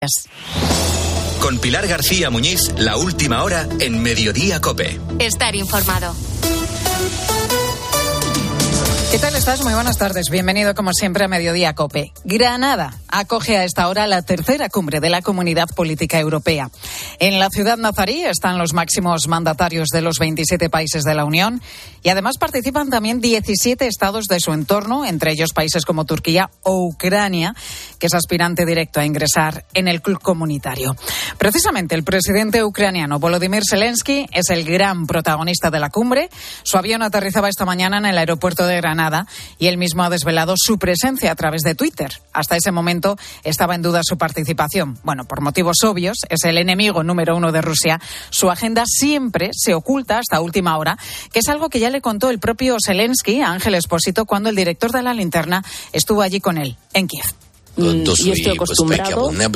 Con Pilar García Muñiz, la última hora en Mediodía COPE. Estar informado. ¿Qué tal estás? Muy buenas tardes. Bienvenido como siempre a Mediodía COPE. Granada acoge a esta hora la tercera cumbre de la Comunidad Política Europea. En la ciudad nazarí están los máximos mandatarios de los 27 países de la Unión y además participan también 17 estados de su entorno, entre ellos países como Turquía o Ucrania, que es aspirante directo a ingresar en el club comunitario. Precisamente el presidente ucraniano Volodymyr Zelensky es el gran protagonista de la cumbre. Su avión aterrizaba esta mañana en el aeropuerto de Granada y él mismo ha desvelado su presencia a través de Twitter. Hasta ese momento estaba en duda su participación. Bueno, por motivos obvios, es el enemigo número uno de Rusia. Su agenda siempre se oculta hasta última hora, que es algo que ya le contó el propio Zelensky a Ángel Espósito cuando el director de La Linterna estuvo allí con él, en Kiev. Yo estoy acostumbrado, el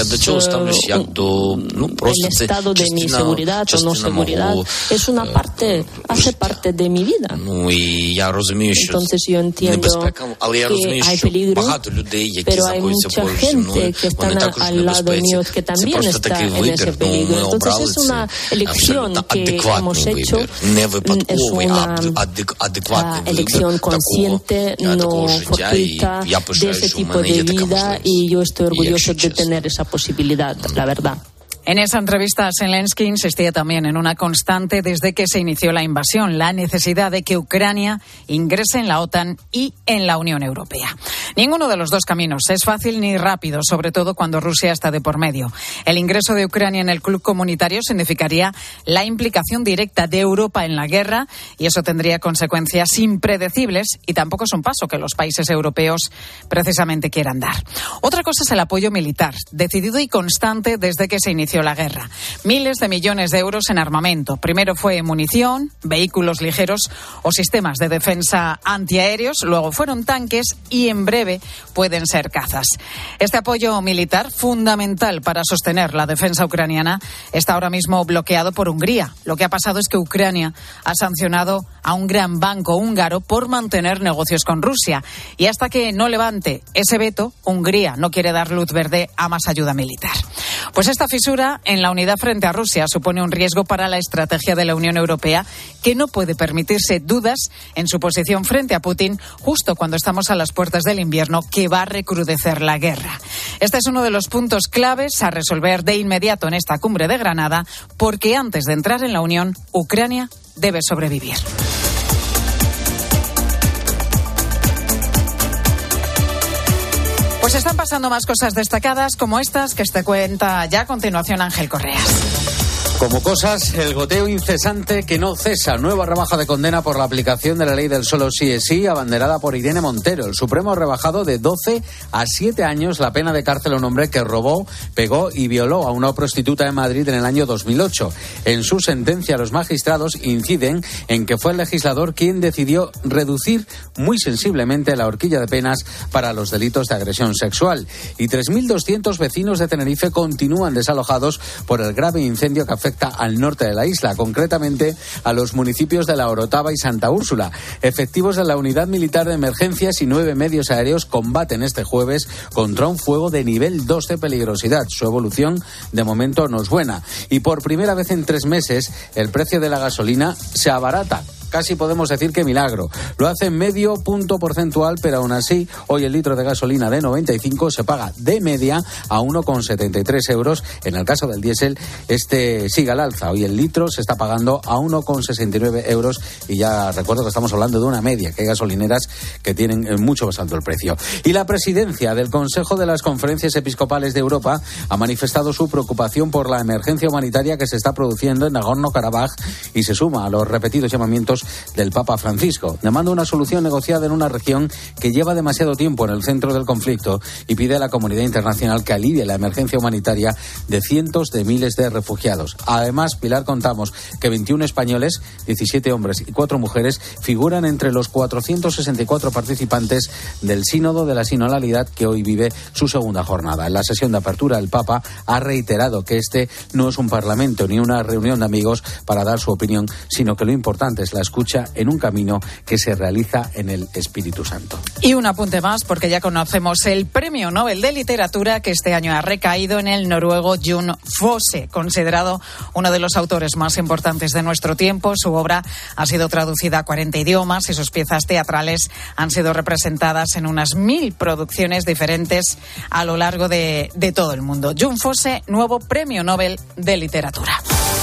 estado de mi seguridad o no seguridad es una parte, hace parte de mi vida. Entonces yo entiendo que hay peligro, pero hay mucha gente que está al lado mío que también está en ese peligro. Entonces es una elección que hemos hecho, es una elección consciente, no fortuita, de ese tipo de vida. Y yo estoy orgulloso de tener esa posibilidad, la verdad. En esa entrevista, Zelensky insistía también en una constante desde que se inició la invasión, la necesidad de que Ucrania ingrese en la OTAN y en la Unión Europea. Ninguno de los dos caminos es fácil ni rápido, sobre todo cuando Rusia está de por medio. El ingreso de Ucrania en el club comunitario significaría la implicación directa de Europa en la guerra y eso tendría consecuencias impredecibles y tampoco es un paso que los países europeos precisamente quieran dar. Otra cosa es el apoyo militar, decidido y constante desde que se inició la guerra. Miles de millones de euros en armamento. Primero fue munición, vehículos ligeros o sistemas de defensa antiaéreos, luego fueron tanques y en breve pueden ser cazas. Este apoyo militar, fundamental para sostener la defensa ucraniana, está ahora mismo bloqueado por Hungría. Lo que ha pasado es que Ucrania ha sancionado a un gran banco húngaro por mantener negocios con Rusia. Y hasta que no levante ese veto, Hungría no quiere dar luz verde a más ayuda militar. Pues esta fisura en la unidad frente a Rusia supone un riesgo para la estrategia de la Unión Europea, que no puede permitirse dudas en su posición frente a Putin justo cuando estamos a las puertas del invierno que va a recrudecer la guerra. Este es uno de los puntos claves a resolver de inmediato en esta cumbre de Granada, porque antes de entrar en la Unión, Ucrania debe sobrevivir. Pues están pasando más cosas destacadas como estas que te cuenta ya a continuación Ángel Correas. Como cosas, el goteo incesante que no cesa. Nueva rebaja de condena por la aplicación de la ley del solo sí es sí, abanderada por Irene Montero. El Supremo ha rebajado de 12 a 7 años la pena de cárcel a un hombre que robó, pegó y violó a una prostituta en Madrid en el año 2008. En su sentencia, los magistrados inciden en que fue el legislador quien decidió reducir muy sensiblemente la horquilla de penas para los delitos de agresión sexual. Y 3.200 vecinos de Tenerife continúan desalojados por el grave incendio que afecta al norte de la isla, concretamente a los municipios de La Orotava y Santa Úrsula. Efectivos de la Unidad Militar de Emergencias y 9 medios aéreos combaten este jueves contra un fuego de nivel 2 de peligrosidad. Su evolución, de momento, no es buena. Y por primera vez en 3 meses, el precio de la gasolina se abarata. Casi podemos decir que milagro. Lo hace medio punto porcentual, pero aún así, hoy el litro de gasolina de 95 se paga de media a 1,73 euros. En el caso del diésel, sigue al alza. Hoy el litro se está pagando a 1,69 euros y ya recuerdo que estamos hablando de una media, que hay gasolineras que tienen mucho más alto el precio. Y la presidencia del Consejo de las Conferencias Episcopales de Europa ha manifestado su preocupación por la emergencia humanitaria que se está produciendo en Nagorno-Karabaj y se suma a los repetidos llamamientos del Papa Francisco. Demanda una solución negociada en una región que lleva demasiado tiempo en el centro del conflicto y pide a la comunidad internacional que alivie la emergencia humanitaria de cientos de miles de refugiados. Además, Pilar, contamos que 21 españoles, 17 hombres y 4 mujeres figuran entre los 464 4 participantes del Sínodo de la Sinodalidad, que hoy vive su segunda jornada. En la sesión de apertura, el Papa ha reiterado que este no es un parlamento ni una reunión de amigos para dar su opinión, sino que lo importante es la escucha en un camino que se realiza en el Espíritu Santo. Y un apunte más, porque ya conocemos el Premio Nobel de Literatura, que este año ha recaído en el noruego Jon Fosse, considerado uno de los autores más importantes de nuestro tiempo. Su obra ha sido traducida a 40 idiomas y sus piezas teatrales han sido representadas en unas 1000 producciones diferentes a lo largo de todo el mundo. Jon Fosse, nuevo Premio Nobel de Literatura.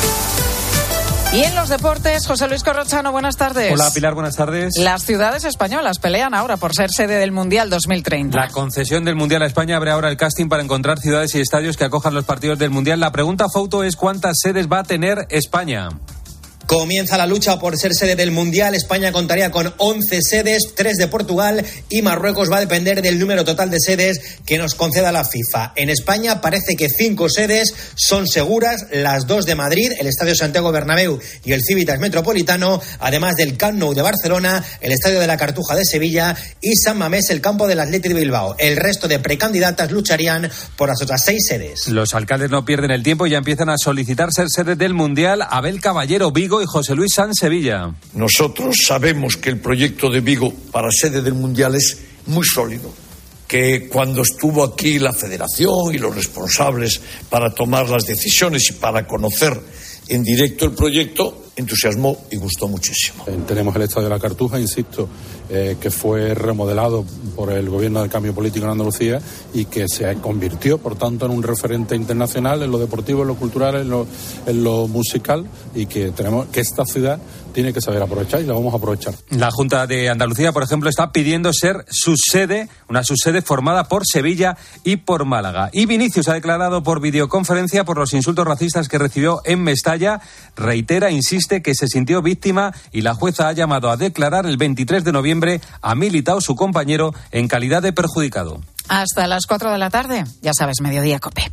Y en los deportes, José Luis Corrochano, buenas tardes. Hola, Pilar, buenas tardes. Las ciudades españolas pelean ahora por ser sede del Mundial 2030. La concesión del Mundial a España abre ahora el casting para encontrar ciudades y estadios que acojan los partidos del Mundial. La pregunta, Fouto, es ¿cuántas sedes va a tener España? Comienza la lucha por ser sede del Mundial. España contaría con 11 sedes, 3 de Portugal, y Marruecos va a depender del número total de sedes que nos conceda la FIFA. En España parece que 5 sedes son seguras, las 2 de Madrid, el Estadio Santiago Bernabéu y el Civitas Metropolitano, además del Camp Nou de Barcelona, el Estadio de la Cartuja de Sevilla y San Mamés, el campo del Athletic de Bilbao. El resto de precandidatas lucharían por las otras 6 sedes. Los alcaldes no pierden el tiempo y ya empiezan a solicitar ser sede del Mundial. Abel Caballero, Vigo, y José Luis Sanz, Sevilla. Nosotros sabemos que el proyecto de Vigo para sede del Mundial es muy sólido, que cuando estuvo aquí la Federación y los responsables para tomar las decisiones y para conocer en directo el proyecto, entusiasmó y gustó muchísimo. Tenemos el Estadio de la Cartuja, insisto, que fue remodelado por el Gobierno del Cambio Político en Andalucía y que se convirtió, por tanto, en un referente internacional en lo deportivo, en lo cultural, en lo musical, y que tenemos que esta ciudad tiene que saber aprovechar y la vamos a aprovechar. La Junta de Andalucía, por ejemplo, está pidiendo ser subsede, una subsede formada por Sevilla y por Málaga. Y Vinicius ha declarado por videoconferencia por los insultos racistas que recibió en Mestalla. Reitera, insiste que se sintió víctima y la jueza ha llamado a declarar el 23 de noviembre a Militao, su compañero, en calidad de perjudicado. Hasta las 4 de la tarde, ya sabes, Mediodía COPE.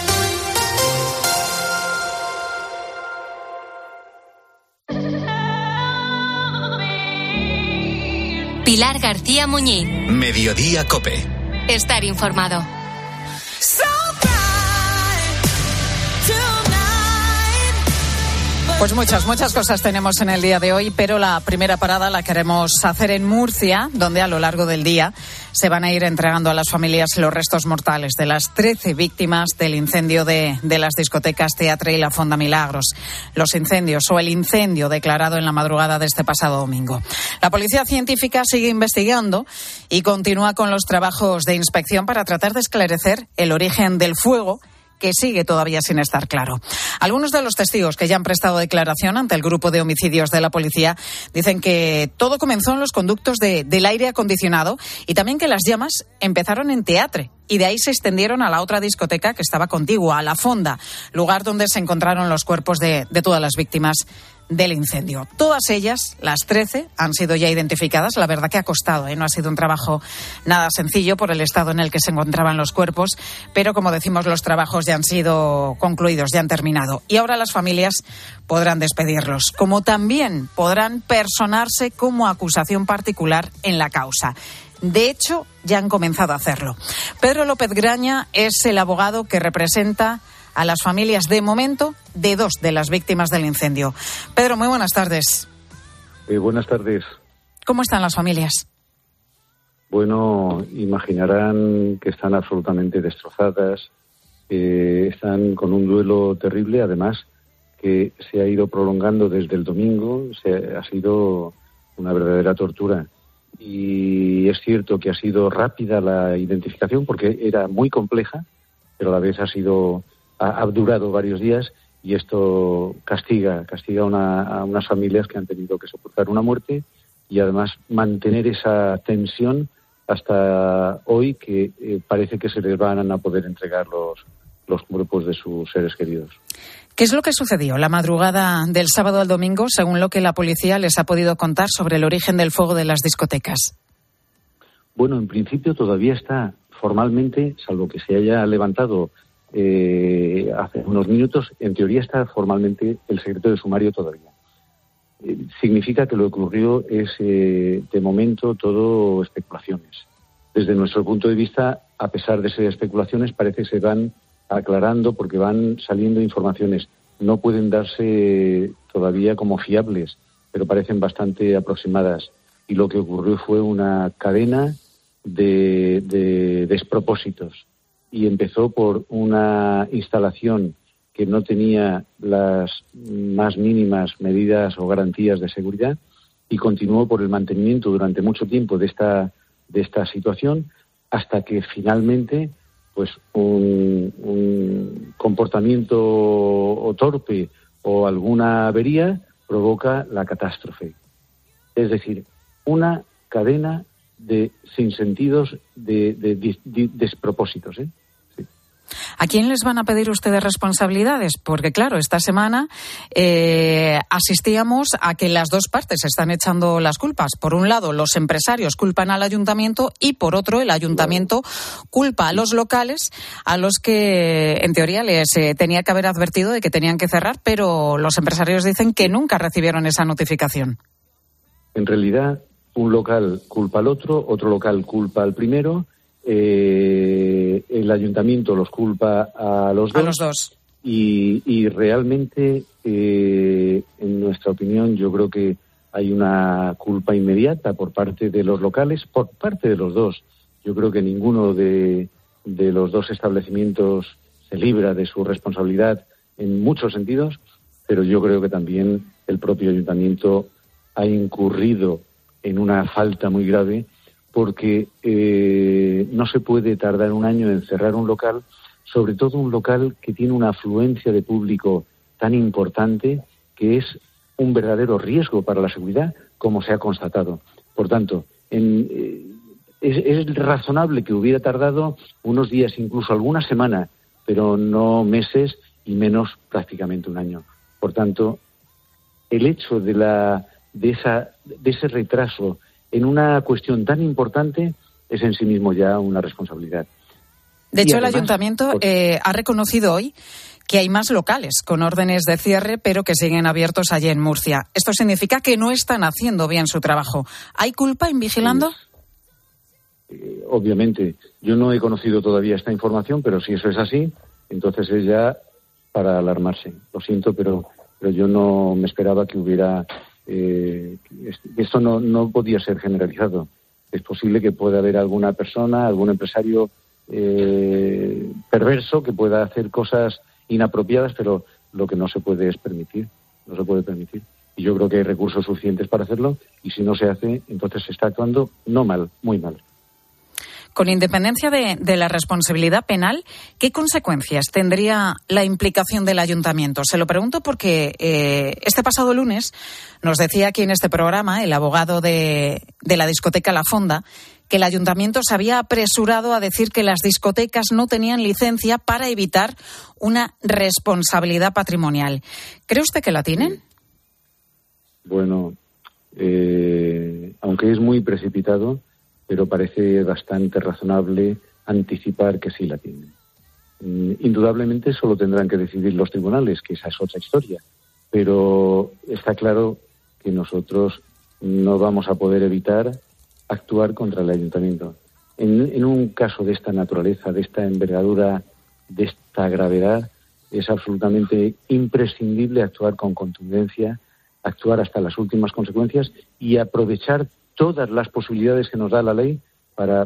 Pilar García Muñiz. Mediodía COPE. Estar informado. Pues muchas cosas tenemos en el día de hoy, pero la primera parada la queremos hacer en Murcia, donde a lo largo del día se van a ir entregando a las familias los restos mortales de las 13 víctimas del incendio de las discotecas Teatre y la Fonda Milagros. Los incendios o el incendio declarado en la madrugada de este pasado domingo. La policía científica sigue investigando y continúa con los trabajos de inspección para tratar de esclarecer el origen del fuego, que sigue todavía sin estar claro. Algunos de los testigos que ya han prestado declaración ante el grupo de homicidios de la policía dicen que todo comenzó en los conductos del aire acondicionado y también que las llamas empezaron en Teatre y de ahí se extendieron a la otra discoteca que estaba contigua, a la Fonda, lugar donde se encontraron los cuerpos de todas las víctimas del incendio. Todas ellas, las 13, han sido ya identificadas. La verdad que ha costado, no ha sido un trabajo nada sencillo por el estado en el que se encontraban los cuerpos, pero como decimos, los trabajos ya han sido concluidos, ya han terminado. Y ahora las familias podrán despedirlos, como también podrán personarse como acusación particular en la causa. De hecho, ya han comenzado a hacerlo. Pedro López Graña es el abogado que representa a las familias, de momento, de 2 de las víctimas del incendio. Pedro, muy buenas tardes. Buenas tardes. ¿Cómo están las familias? Bueno, imaginarán que están absolutamente destrozadas, están con un duelo terrible, además que se ha ido prolongando desde el domingo, ha sido una verdadera tortura. Y es cierto que ha sido rápida la identificación porque era muy compleja, pero a la vez ha durado varios días y esto castiga a unas familias que han tenido que soportar una muerte y además mantener esa tensión hasta hoy que parece que se les van a poder entregar los cuerpos de sus seres queridos. ¿Qué es lo que sucedió la madrugada del sábado al domingo, según lo que la policía les ha podido contar sobre el origen del fuego de las discotecas? Bueno, en principio todavía está formalmente, salvo que se haya levantado hace unos minutos, en teoría está formalmente el secreto de sumario todavía. significa que lo que ocurrió es, de momento, todo especulaciones. Desde nuestro punto de vista, a pesar de ser especulaciones, parece que se van aclarando porque van saliendo informaciones. No pueden darse todavía como fiables, pero parecen bastante aproximadas. Y lo que ocurrió fue una cadena de despropósitos. Y empezó por una instalación que no tenía las más mínimas medidas o garantías de seguridad y continuó por el mantenimiento durante mucho tiempo de esta situación hasta que finalmente pues un comportamiento o torpe o alguna avería provoca la catástrofe. Es decir, una cadena de sinsentidos, de despropósitos, ¿eh? ¿A quién les van a pedir ustedes responsabilidades? Porque, claro, esta semana asistíamos a que las dos partes están echando las culpas. Por un lado, los empresarios culpan al ayuntamiento y, por otro, el ayuntamiento culpa a los locales, a los que, en teoría, les tenía que haber advertido de que tenían que cerrar, pero los empresarios dicen que nunca recibieron esa notificación. En realidad, un local culpa al otro local culpa al primero. El ayuntamiento los culpa a los dos. Y realmente, en nuestra opinión, yo creo que hay una culpa inmediata por parte de los locales, por parte de los dos. Yo creo que ninguno de los dos establecimientos se libra de su responsabilidad en muchos sentidos, pero yo creo que también el propio ayuntamiento ha incurrido en una falta muy grave, porque no se puede tardar un año en cerrar un local, sobre todo un local que tiene una afluencia de público tan importante que es un verdadero riesgo para la seguridad, como se ha constatado. Por tanto, es razonable que hubiera tardado unos días, incluso alguna semana, pero no meses y menos prácticamente un año. Por tanto, el hecho de ese retraso en una cuestión tan importante es en sí mismo ya una responsabilidad. De hecho, además, el ayuntamiento ha reconocido hoy que hay más locales con órdenes de cierre, pero que siguen abiertos allí en Murcia. Esto significa que no están haciendo bien su trabajo. ¿Hay culpa en Vigilando? Obviamente. Yo no he conocido todavía esta información, pero si eso es así, entonces es ya para alarmarse. Lo siento, pero yo no me esperaba que hubiera... esto no podía ser generalizado. Es posible que pueda haber alguna persona, algún empresario perverso que pueda hacer cosas inapropiadas, pero lo que no se puede es permitir. No se puede permitir. Y yo creo que hay recursos suficientes para hacerlo, y si no se hace, entonces se está actuando no mal, muy mal. Con independencia de la responsabilidad penal, ¿qué consecuencias tendría la implicación del ayuntamiento? Se lo pregunto porque este pasado lunes nos decía aquí en este programa el abogado de la discoteca La Fonda que el ayuntamiento se había apresurado a decir que las discotecas no tenían licencia para evitar una responsabilidad patrimonial. ¿Cree usted que la tienen? Bueno, aunque es muy precipitado, pero parece bastante razonable anticipar que sí la tienen. Indudablemente solo tendrán que decidir los tribunales, que esa es otra historia, pero está claro que nosotros no vamos a poder evitar actuar contra el ayuntamiento. En un caso de esta naturaleza, de esta envergadura, de esta gravedad, es absolutamente imprescindible actuar con contundencia, actuar hasta las últimas consecuencias y aprovechar todas las posibilidades que nos da la ley para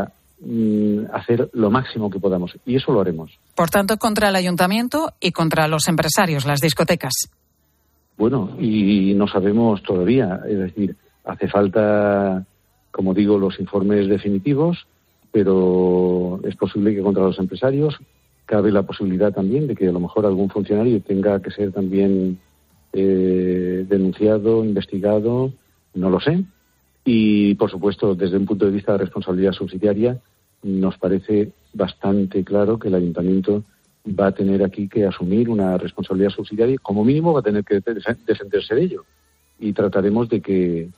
hacer lo máximo que podamos. Y eso lo haremos. Por tanto, contra el ayuntamiento y contra los empresarios, las discotecas. Bueno, y no sabemos todavía. Es decir, hace falta, como digo, los informes definitivos, pero es posible que contra los empresarios cabe la posibilidad también de que a lo mejor algún funcionario tenga que ser también denunciado, investigado, no lo sé. Y, por supuesto, desde un punto de vista de responsabilidad subsidiaria, nos parece bastante claro que el ayuntamiento va a tener aquí que asumir una responsabilidad subsidiaria. Como mínimo va a tener que defenderse de ello. Y trataremos de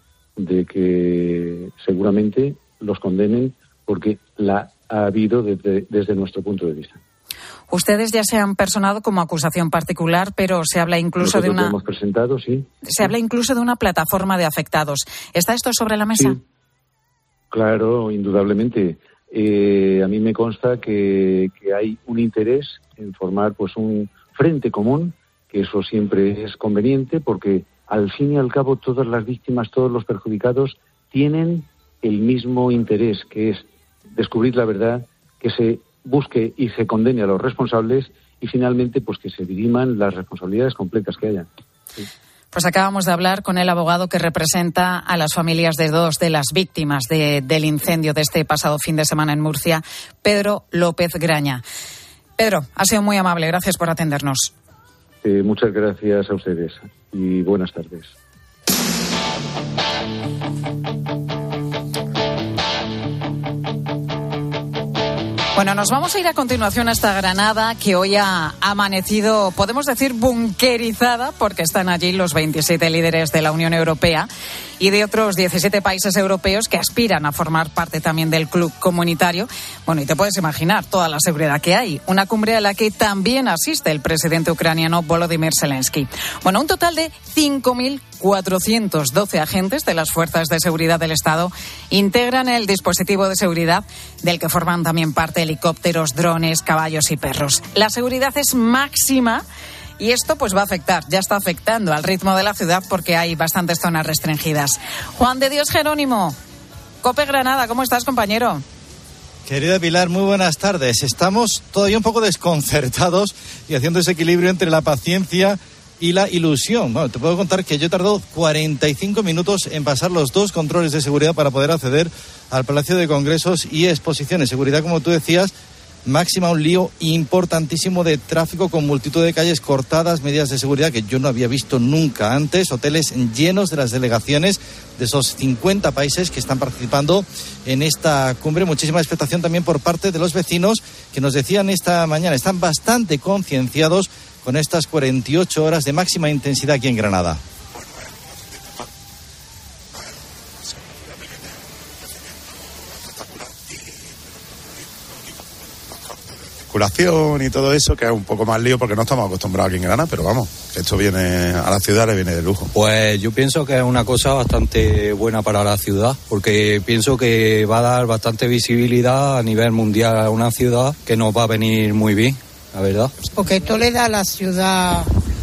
que seguramente los condenen, porque la ha habido desde nuestro punto de vista. Ustedes ya se han personado como acusación particular, pero se habla incluso Nosotros lo hemos presentado, sí. Se habla incluso de una plataforma de afectados. ¿Está esto sobre la mesa? Sí. Claro, indudablemente. A mí me consta que hay un interés en formar pues un frente común, que eso siempre es conveniente, porque al fin y al cabo todas las víctimas, todos los perjudicados tienen el mismo interés, que es descubrir la verdad, que se busque y se condene a los responsables y finalmente pues que se diriman las responsabilidades completas que haya. Sí. Pues acabamos de hablar con el abogado que representa a las familias de dos de las víctimas del incendio de este pasado fin de semana en Murcia, Pedro López Graña. Pedro, ha sido muy amable, gracias por atendernos. Muchas gracias a ustedes y buenas tardes. Bueno, nos vamos a ir a continuación hasta Granada, que hoy ha amanecido, podemos decir, bunkerizada, porque están allí los 27 líderes de la Unión Europea y de otros 17 países europeos que aspiran a formar parte también del club comunitario. Bueno, y te puedes imaginar toda la seguridad que hay. Una cumbre a la que también asiste el presidente ucraniano Volodymyr Zelensky. Bueno, un total de 5.412 agentes de las fuerzas de seguridad del Estado integran el dispositivo de seguridad del que forman también parte helicópteros, drones, caballos y perros. La seguridad es máxima. Y esto pues va a afectar, ya está afectando al ritmo de la ciudad porque hay bastantes zonas restringidas. Juan de Dios Jerónimo, COPE Granada, ¿cómo estás, compañero? Querida Pilar, muy buenas tardes. Estamos todavía un poco desconcertados y haciendo ese equilibrio entre la paciencia y la ilusión. Bueno, te puedo contar que yo he tardado 45 minutos en pasar los 2 controles de seguridad para poder acceder al Palacio de Congresos y Exposiciones. Seguridad, como tú decías, máxima, un lío importantísimo de tráfico con multitud de calles cortadas, medidas de seguridad que yo no había visto nunca antes, hoteles llenos de las delegaciones de esos 50 países que están participando en esta cumbre. Muchísima expectación también por parte de los vecinos que nos decían esta mañana, están bastante concienciados con estas 48 horas de máxima intensidad aquí en Granada. Y todo eso, que es un poco más lío porque no estamos acostumbrados aquí en Granada, pero vamos, que esto viene a la ciudad, le viene de lujo. Pues yo pienso que es una cosa bastante buena para la ciudad, porque pienso que va a dar bastante visibilidad a nivel mundial a una ciudad que nos va a venir muy bien, la verdad. Porque esto le da a la ciudad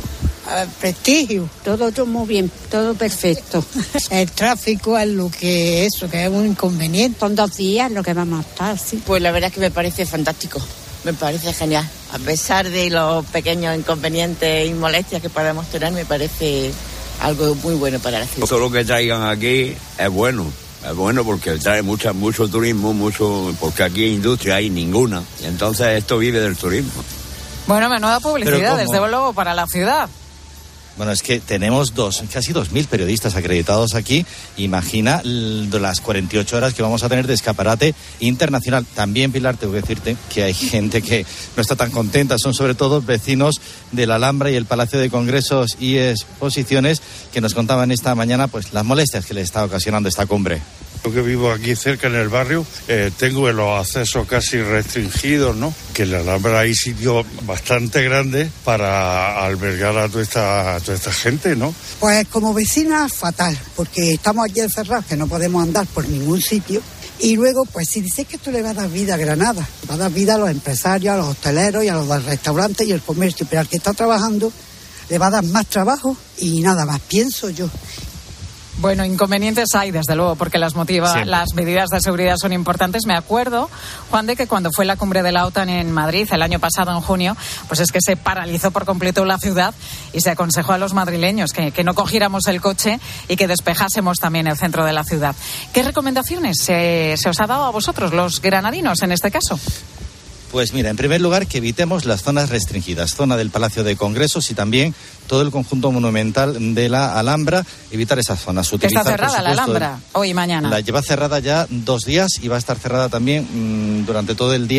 prestigio, todo muy bien, todo perfecto. El tráfico es lo que es un inconveniente. Son 2 días lo que vamos a estar, sí. Pues la verdad es que me parece fantástico. Me parece genial. A pesar de los pequeños inconvenientes y molestias que podemos tener, me parece algo muy bueno para la ciudad. Todo lo que traigan aquí es bueno porque trae mucho turismo, porque aquí industria hay ninguna. Y entonces esto vive del turismo. Bueno, menuda publicidad, desde luego, para la ciudad. Bueno, es que tenemos casi 2.000 periodistas acreditados aquí. Imagina las 48 horas que vamos a tener de escaparate internacional. También, Pilar, tengo que decirte que hay gente que no está tan contenta. Son sobre todo vecinos de la Alhambra y el Palacio de Congresos y Exposiciones que nos contaban esta mañana pues las molestias que le está ocasionando esta cumbre. Yo que vivo aquí cerca en el barrio, tengo los accesos casi restringidos, ¿no? Que en la Alhambra hay sitios bastante grandes para albergar a toda esta gente, ¿no? Pues como vecina, fatal, porque estamos aquí encerrados, que no podemos andar por ningún sitio. Y luego, pues si dices que esto le va a dar vida a Granada, va a dar vida a los empresarios, a los hosteleros y a los restaurantes y el comercio, pero al que está trabajando le va a dar más trabajo y nada más, pienso yo. Bueno, inconvenientes hay, desde luego, porque las medidas de seguridad son importantes. Me acuerdo, Juan, de que cuando fue la cumbre de la OTAN en Madrid el año pasado, en junio, pues es que se paralizó por completo la ciudad y se aconsejó a los madrileños que no cogiéramos el coche y que despejásemos también el centro de la ciudad. ¿Qué recomendaciones se os ha dado a vosotros, los granadinos, en este caso? Pues mira, en primer lugar, que evitemos las zonas restringidas, zona del Palacio de Congresos y también todo el conjunto monumental de la Alhambra, evitar esas zonas. Utilizar, está cerrada la Alhambra hoy y mañana. La lleva cerrada ya 2 días y va a estar cerrada también durante todo el día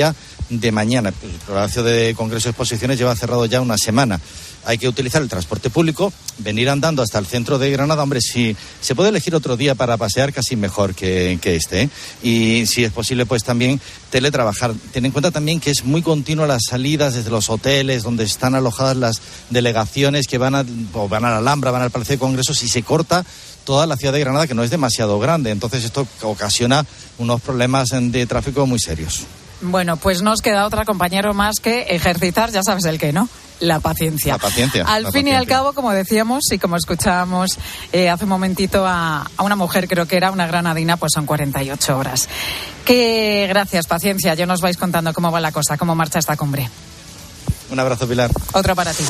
de mañana. El Palacio de Congreso y Exposiciones lleva cerrado ya una semana. Hay que utilizar el transporte público, venir andando hasta el centro de Granada. Hombre, si se puede elegir otro día para pasear, casi mejor que este, ¿eh? Y si es posible, pues también teletrabajar. Ten en cuenta también que es muy continua las salidas desde los hoteles donde están alojadas las delegaciones que van a la Alhambra, van al Palacio de Congresos, y se corta toda la ciudad de Granada, que no es demasiado grande. Entonces esto ocasiona unos problemas de tráfico muy serios. Bueno, pues nos queda otra, compañero, más que ejercitar, ya sabes el qué, ¿no? La paciencia. La paciencia. Al fin y al cabo, como decíamos y como escuchábamos hace un momentito a una mujer, creo que era una granadina, pues son 48 horas. Que gracias, paciencia. Ya nos vais contando cómo va la cosa, cómo marcha esta cumbre. Un abrazo, Pilar. Otro para ti.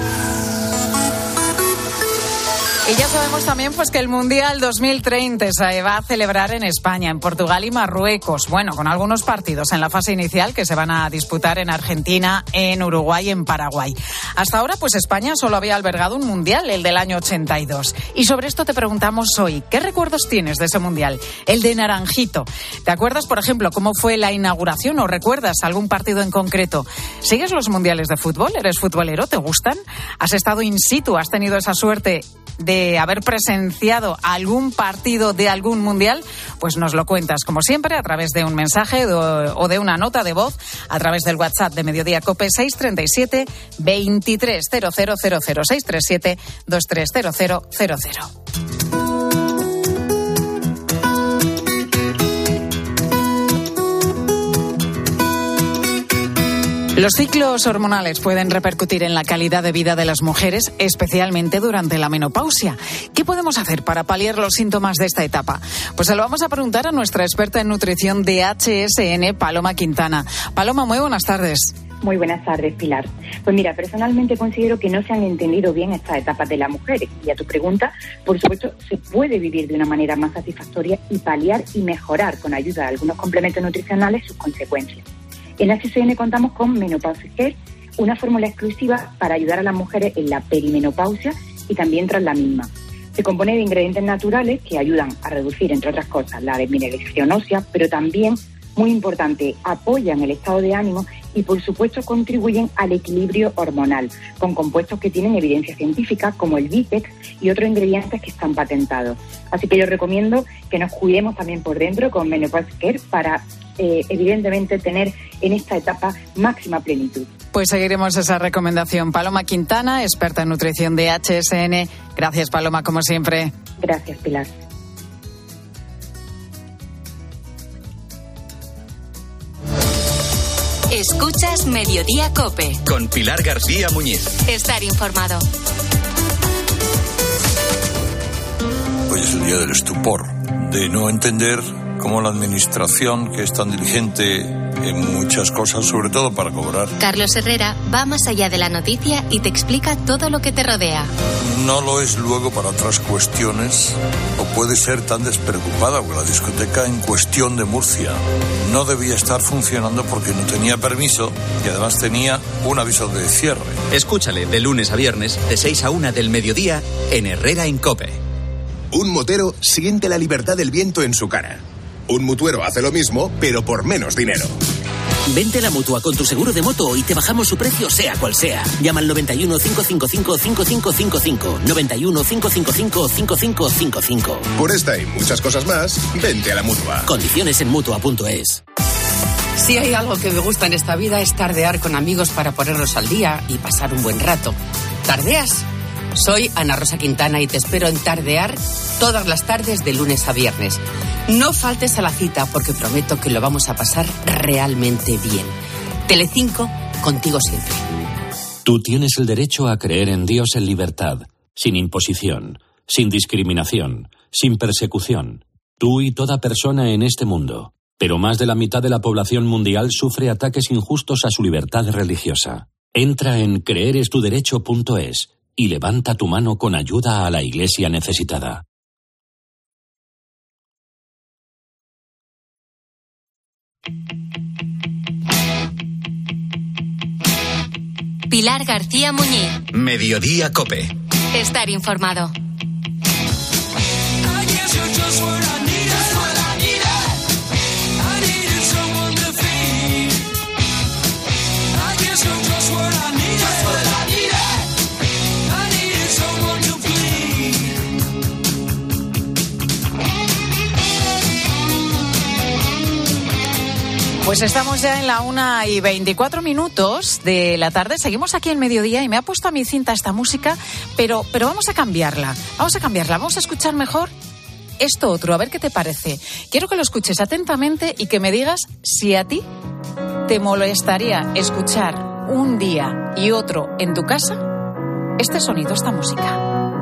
Y ya sabemos también pues que el Mundial 2030 se va a celebrar en España, en Portugal y Marruecos. Bueno, con algunos partidos en la fase inicial que se van a disputar en Argentina, en Uruguay y en Paraguay. Hasta ahora, pues España solo había albergado un Mundial, el del año 82. Y sobre esto te preguntamos hoy, ¿qué recuerdos tienes de ese Mundial? El de Naranjito. ¿Te acuerdas, por ejemplo, cómo fue la inauguración o recuerdas algún partido en concreto? ¿Sigues los Mundiales de fútbol? ¿Eres futbolero? ¿Te gustan? ¿Has estado in situ? ¿Has tenido esa suerte de haber presenciado algún partido de algún mundial? Pues nos lo cuentas, como siempre, a través de un mensaje o de una nota de voz, a través del WhatsApp de Mediodía COPE 637 230000 637 230000. Los ciclos hormonales pueden repercutir en la calidad de vida de las mujeres, especialmente durante la menopausia. ¿Qué podemos hacer para paliar los síntomas de esta etapa? Pues se lo vamos a preguntar a nuestra experta en nutrición de HSN, Paloma Quintana. Paloma, muy buenas tardes. Muy buenas tardes, Pilar. Pues mira, personalmente considero que no se han entendido bien estas etapas de las mujeres. Y a tu pregunta, por supuesto, se puede vivir de una manera más satisfactoria y paliar y mejorar con ayuda de algunos complementos nutricionales sus consecuencias. En HSN contamos con Menopause Care, una fórmula exclusiva para ayudar a las mujeres en la perimenopausia y también tras la misma. Se compone de ingredientes naturales que ayudan a reducir, entre otras cosas, la desmineralización ósea, pero también, muy importante, apoyan el estado de ánimo y, por supuesto, contribuyen al equilibrio hormonal, con compuestos que tienen evidencia científica, como el Vitex y otros ingredientes que están patentados. Así que yo recomiendo que nos cuidemos también por dentro con Menopause Care para, evidentemente, tener en esta etapa máxima plenitud. Pues seguiremos esa recomendación. Paloma Quintana, experta en nutrición de HSN. Gracias, Paloma, como siempre. Gracias, Pilar. Escuchas Mediodía COPE. Con Pilar García Muñiz. Estar informado. Hoy es el día del estupor, de no entender cómo la administración, que es tan diligente en muchas cosas, sobre todo para cobrar. Carlos Herrera va más allá de la noticia y te explica todo lo que te rodea. No lo es luego para otras cuestiones, o puede ser tan despreocupada, porque la discoteca en cuestión de Murcia no debía estar funcionando porque no tenía permiso y además tenía un aviso de cierre. Escúchale de lunes a viernes, de 6 a 1 del mediodía, en Herrera en COPE. Un motero siente la libertad del viento en su cara. Un mutuero hace lo mismo, pero por menos dinero. Vente a la Mutua con tu seguro de moto y te bajamos su precio sea cual sea. Llama al 91 555 5555. 91 555 5555. Por esta y muchas cosas más, vente a la Mutua. Condiciones en Mutua.es. Si hay algo que me gusta en esta vida es tardear con amigos para ponerlos al día y pasar un buen rato. ¿Tardeas? Soy Ana Rosa Quintana y te espero en Tardear todas las tardes de lunes a viernes. No faltes a la cita porque prometo que lo vamos a pasar realmente bien. Telecinco, contigo siempre. Tú tienes el derecho a creer en Dios en libertad, sin imposición, sin discriminación, sin persecución. Tú y toda persona en este mundo. Pero más de la mitad de la población mundial sufre ataques injustos a su libertad religiosa. Entra en creerestuderecho.es y levanta tu mano con ayuda a la Iglesia necesitada. Pilar García Muñiz. Mediodía COPE. Estar informado. Pues estamos ya en la 1:24 de la tarde. Seguimos aquí en Mediodía y me ha puesto a mi cinta esta música, pero vamos a cambiarla. Vamos a escuchar mejor esto otro, a ver qué te parece. Quiero que lo escuches atentamente y que me digas si a ti te molestaría escuchar un día y otro en tu casa este sonido, esta música.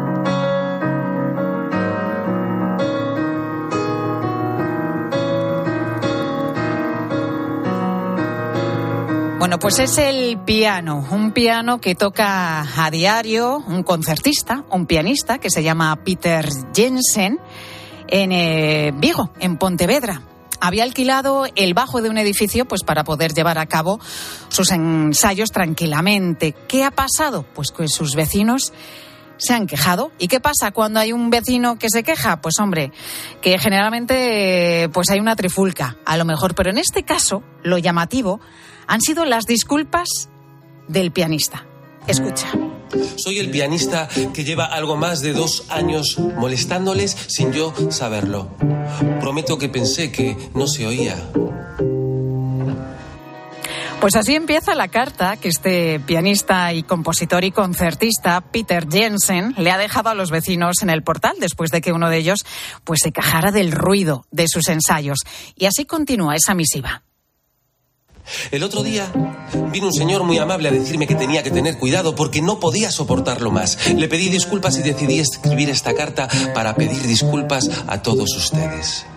Bueno, pues es el piano, un piano que toca a diario un concertista, un pianista que se llama Peter Jensen en Vigo, en Pontevedra. Había alquilado el bajo de un edificio pues para poder llevar a cabo sus ensayos tranquilamente. ¿Qué ha pasado? Pues que sus vecinos se han quejado. ¿Y qué pasa cuando hay un vecino que se queja? Pues hombre, que generalmente pues hay una trifulca, a lo mejor. Pero en este caso, lo llamativo han sido las disculpas del pianista. Escucha. Soy el pianista que lleva algo más de 2 años molestándoles sin yo saberlo. Prometo que pensé que no se oía. Pues así empieza la carta que este pianista y compositor y concertista, Peter Jensen, le ha dejado a los vecinos en el portal después de que uno de ellos pues se quejara del ruido de sus ensayos. Y así continúa esa misiva. El otro día vino un señor muy amable a decirme que tenía que tener cuidado porque no podía soportarlo más. Le pedí disculpas y decidí escribir esta carta para pedir disculpas a todos ustedes.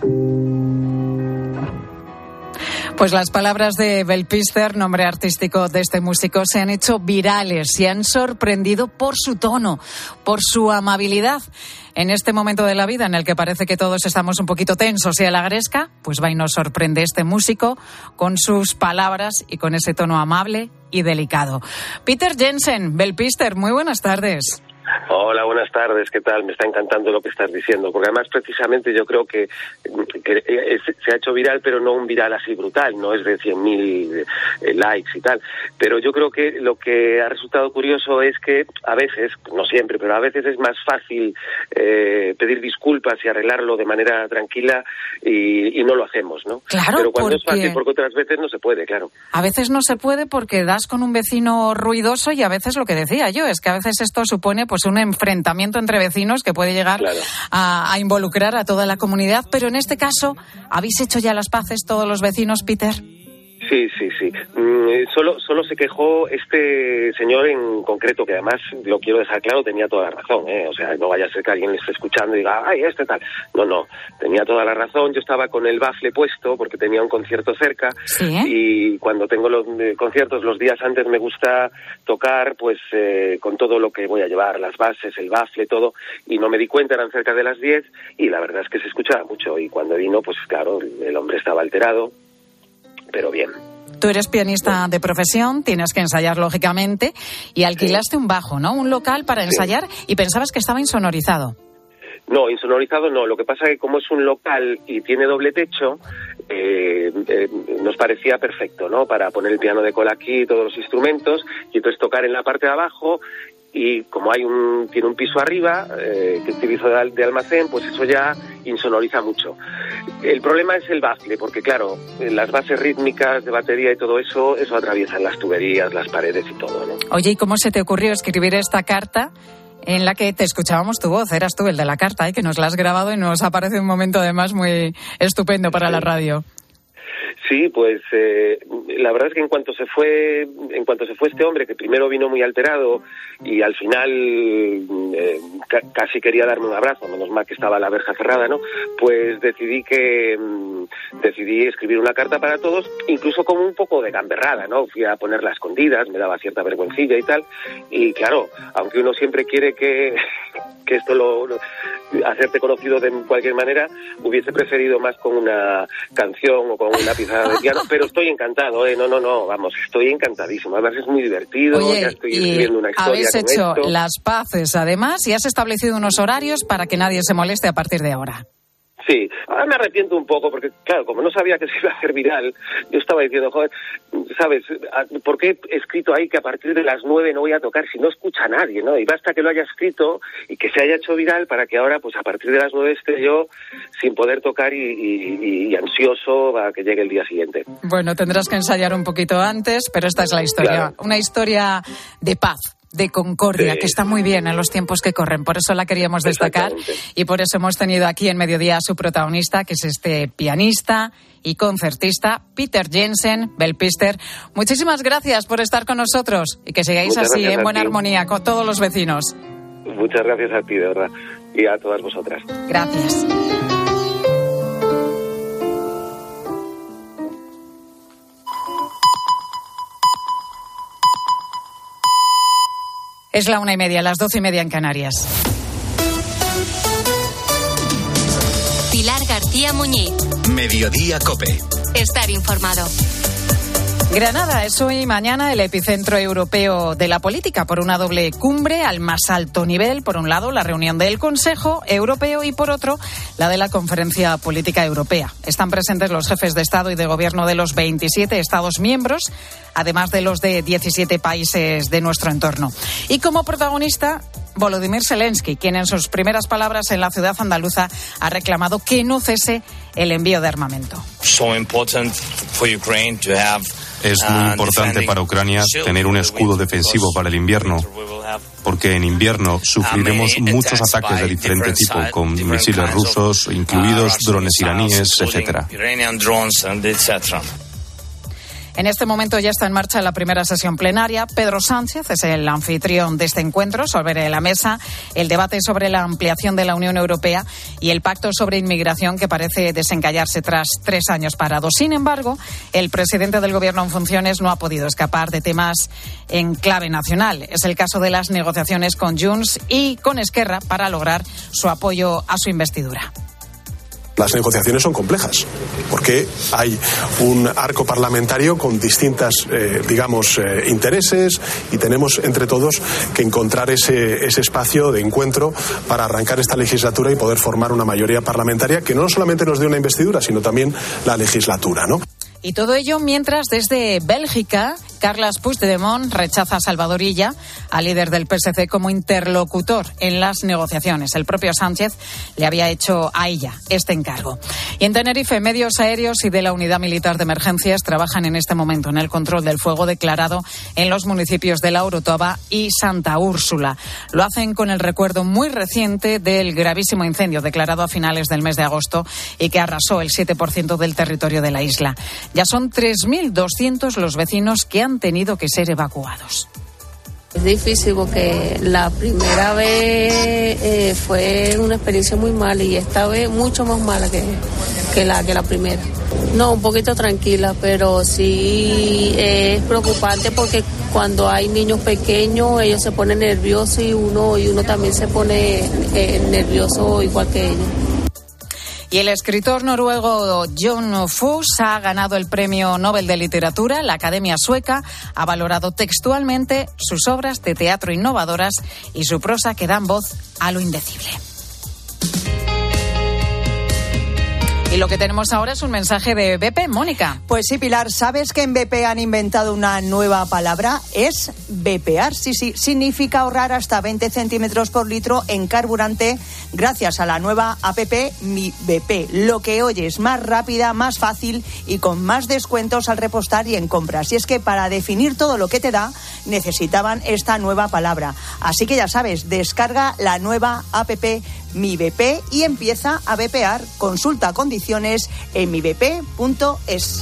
Pues las palabras de Belpister, nombre artístico de este músico, se han hecho virales y han sorprendido por su tono, por su amabilidad. En este momento de la vida en el que parece que todos estamos un poquito tensos y a la gresca, pues va y nos sorprende este músico con sus palabras y con ese tono amable y delicado. Peter Jensen, Belpister, muy buenas tardes. Hola, buenas tardes, ¿qué tal? Me está encantando lo que estás diciendo, porque además precisamente yo creo que se ha hecho viral, pero no un viral así brutal, no es de 100.000 likes y tal, pero yo creo que lo que ha resultado curioso es que a veces, no siempre, pero a veces es más fácil pedir disculpas y arreglarlo de manera tranquila y no lo hacemos, ¿no? Claro, pero cuando es fácil, porque otras veces no se puede, claro. A veces no se puede porque das con un vecino ruidoso y a veces lo que decía yo, es que a veces esto supone pues un enfrentamiento entre vecinos que puede llegar a involucrar a toda la comunidad, pero en este caso, ¿habéis hecho ya las paces todos los vecinos, Peter? Sí. Solo se quejó este señor en concreto, que además, lo quiero dejar claro, tenía toda la razón, O sea, no vaya a ser que alguien le esté escuchando y diga, ¡ay, tal! No, tenía toda la razón. Yo estaba con el bafle puesto porque tenía un concierto cerca. ¿Sí? Y cuando tengo los conciertos los días antes me gusta tocar, pues, con todo lo que voy a llevar, las bases, el bafle, todo, y no me di cuenta, eran cerca de las 10, y la verdad es que se escuchaba mucho, y cuando vino, pues claro, el hombre estaba alterado, pero bien. Tú eres pianista de profesión, tienes que ensayar lógicamente y alquilaste un bajo, ¿no? Un local para ensayar y pensabas que estaba insonorizado. No, insonorizado no. Lo que pasa es que como es un local y tiene doble techo, nos parecía perfecto, ¿no? Para poner el piano de cola aquí, todos los instrumentos, y entonces tocar en la parte de abajo. Y como tiene un piso arriba que utilizo de almacén, pues eso ya insonoriza mucho. El problema es el bafle, porque claro, las bases rítmicas de batería y todo eso atraviesan las tuberías, las paredes y todo, ¿no? Oye, ¿y cómo se te ocurrió escribir esta carta en la que te escuchábamos tu voz? Eras tú el de la carta, que nos la has grabado y nos ha parecido un momento además muy estupendo para la radio. Sí, pues la verdad es que en cuanto se fue este hombre, que primero vino muy alterado y al final casi quería darme un abrazo, menos mal que estaba la verja cerrada, ¿no? Pues decidí escribir una carta para todos, incluso como un poco de gamberrada, ¿no? Fui a ponerla a escondidas, me daba cierta vergüencilla y tal, y claro, aunque uno siempre quiere que esto hacerte conocido de cualquier manera, hubiese preferido más con una canción o con una pieza de piano, pero estoy encantado, No, vamos, estoy encantadísimo. Además es muy divertido. Oye, ya estoy escribiendo una historia. Habéis hecho esto. las paces, además, y has establecido unos horarios para que nadie se moleste a partir de ahora. Sí, ahora me arrepiento un poco porque, claro, como no sabía que se iba a hacer viral, yo estaba diciendo, joder, ¿sabes? ¿Por qué he escrito ahí que a partir de las 9 no voy a tocar si no escucha a nadie, ¿no? Y basta que lo haya escrito y que se haya hecho viral para que ahora, pues a partir de las 9 esté yo sin poder tocar y ansioso a que llegue el día siguiente. Bueno, tendrás que ensayar un poquito antes, pero esta es la historia. Claro. Una historia de paz, de concordia, que está muy bien en los tiempos que corren. Por eso la queríamos destacar y por eso hemos tenido aquí en Mediodía a su protagonista, que es este pianista y concertista, Peter Jensen Belpister. Muchísimas gracias por estar con nosotros y que sigáis así en buena armonía con todos los vecinos. Muchas gracias a ti, de verdad, y a todas vosotras. Gracias. Es la 1:30, las 12:30 en Canarias. Pilar García Muñiz. Mediodía COPE. Estar informado. Granada es hoy y mañana el epicentro europeo de la política por una doble cumbre al más alto nivel. Por un lado, la reunión del Consejo Europeo y por otro, la de la Conferencia Política Europea. Están presentes los jefes de Estado y de Gobierno de los 27 Estados miembros, además de los de 17 países de nuestro entorno. Y como protagonista, Volodymyr Zelensky, quien en sus primeras palabras en la ciudad andaluza ha reclamado que no cese el envío de armamento. Es muy importante para Ucrania tener un escudo defensivo para el invierno, porque en invierno sufriremos muchos ataques de diferente tipo, con misiles rusos, incluidos drones iraníes, etc. En este momento ya está en marcha la primera sesión plenaria. Pedro Sánchez es el anfitrión de este encuentro. Sobre la mesa el debate sobre la ampliación de la Unión Europea y el pacto sobre inmigración que parece desencallarse tras 3 años parados. Sin embargo, el presidente del Gobierno en funciones no ha podido escapar de temas en clave nacional. Es el caso de las negociaciones con Junts y con Esquerra para lograr su apoyo a su investidura. Las negociaciones son complejas, porque hay un arco parlamentario con distintas, intereses y tenemos entre todos que encontrar ese espacio de encuentro para arrancar esta legislatura y poder formar una mayoría parlamentaria que no solamente nos dé una investidura, sino también la legislatura, ¿no? Y todo ello mientras desde Bélgica, Carles Puigdemont rechaza a Salvador Illa, al líder del PSC, como interlocutor en las negociaciones. El propio Sánchez le había hecho a Illa este encargo. Y en Tenerife, medios aéreos y de la Unidad Militar de Emergencias trabajan en este momento en el control del fuego declarado en los municipios de La Orotava y Santa Úrsula. Lo hacen con el recuerdo muy reciente del gravísimo incendio declarado a finales del mes de agosto y que arrasó el 7% del territorio de la isla. Ya son 3.200 los vecinos que han tenido que ser evacuados. Es difícil porque la primera vez fue una experiencia muy mala y esta vez mucho más mala que la primera. No, un poquito tranquila, pero sí es preocupante porque cuando hay niños pequeños ellos se ponen nerviosos y uno también se pone nervioso igual que ellos. Y el escritor noruego Jon Fosse ha ganado el Premio Nobel de Literatura. La Academia Sueca ha valorado textualmente sus obras de teatro innovadoras y su prosa que dan voz a lo indecible. Y lo que tenemos ahora es un mensaje de BP. Mónica. Pues sí, Pilar, ¿sabes que en BP han inventado una nueva palabra? Es BPar. Sí, significa ahorrar hasta 20 céntimos por litro en carburante gracias a la nueva APP Mi BP. Lo que oyes, más rápida, más fácil y con más descuentos al repostar y en compras. Y es que para definir todo lo que te da, necesitaban esta nueva palabra. Así que ya sabes, descarga la nueva APP Mi BP y empieza a BPar. Consulta condiciones en mibp.es.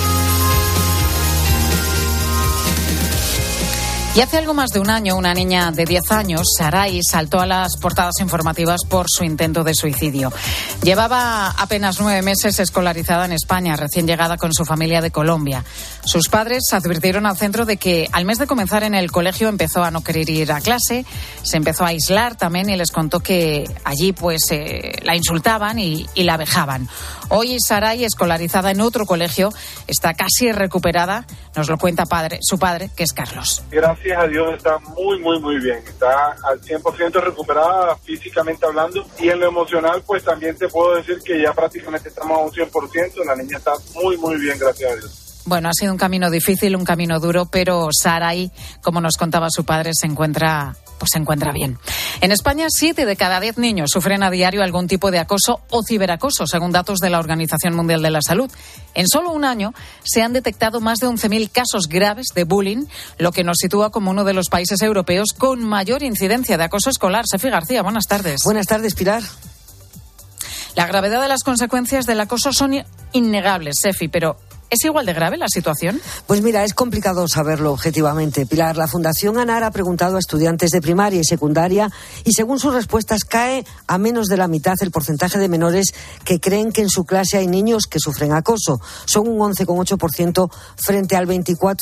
Y hace algo más de un año, una niña de 10 años, Sarai, saltó a las portadas informativas por su intento de suicidio. Llevaba apenas 9 meses escolarizada en España, recién llegada con su familia de Colombia. Sus padres advirtieron al centro de que al mes de comenzar en el colegio empezó a no querer ir a clase, se empezó a aislar también y les contó que allí la insultaban y la vejaban. Hoy Sarai, escolarizada en otro colegio, está casi recuperada, nos lo cuenta su padre, que es Carlos. Gracias gracias a Dios está muy bien, está al 100% recuperada físicamente hablando, y en lo emocional pues también te puedo decir que ya prácticamente estamos a un 100%, la niña está muy bien, gracias a Dios. Bueno, ha sido un camino difícil, un camino duro, pero Sarai, como nos contaba su padre, se encuentra bien. En España, 7 de cada 10 niños sufren a diario algún tipo de acoso o ciberacoso, según datos de la Organización Mundial de la Salud. En solo un año se han detectado más de 11.000 casos graves de bullying, lo que nos sitúa como uno de los países europeos con mayor incidencia de acoso escolar. Sefi García, buenas tardes. Buenas tardes, Pilar. La gravedad de las consecuencias del acoso son innegables, Sefi, pero ¿es igual de grave la situación? Pues mira, es complicado saberlo objetivamente. Pilar, la Fundación ANAR ha preguntado a estudiantes de primaria y secundaria y según sus respuestas cae a menos de la mitad el porcentaje de menores que creen que en su clase hay niños que sufren acoso. Son un 11,8% frente al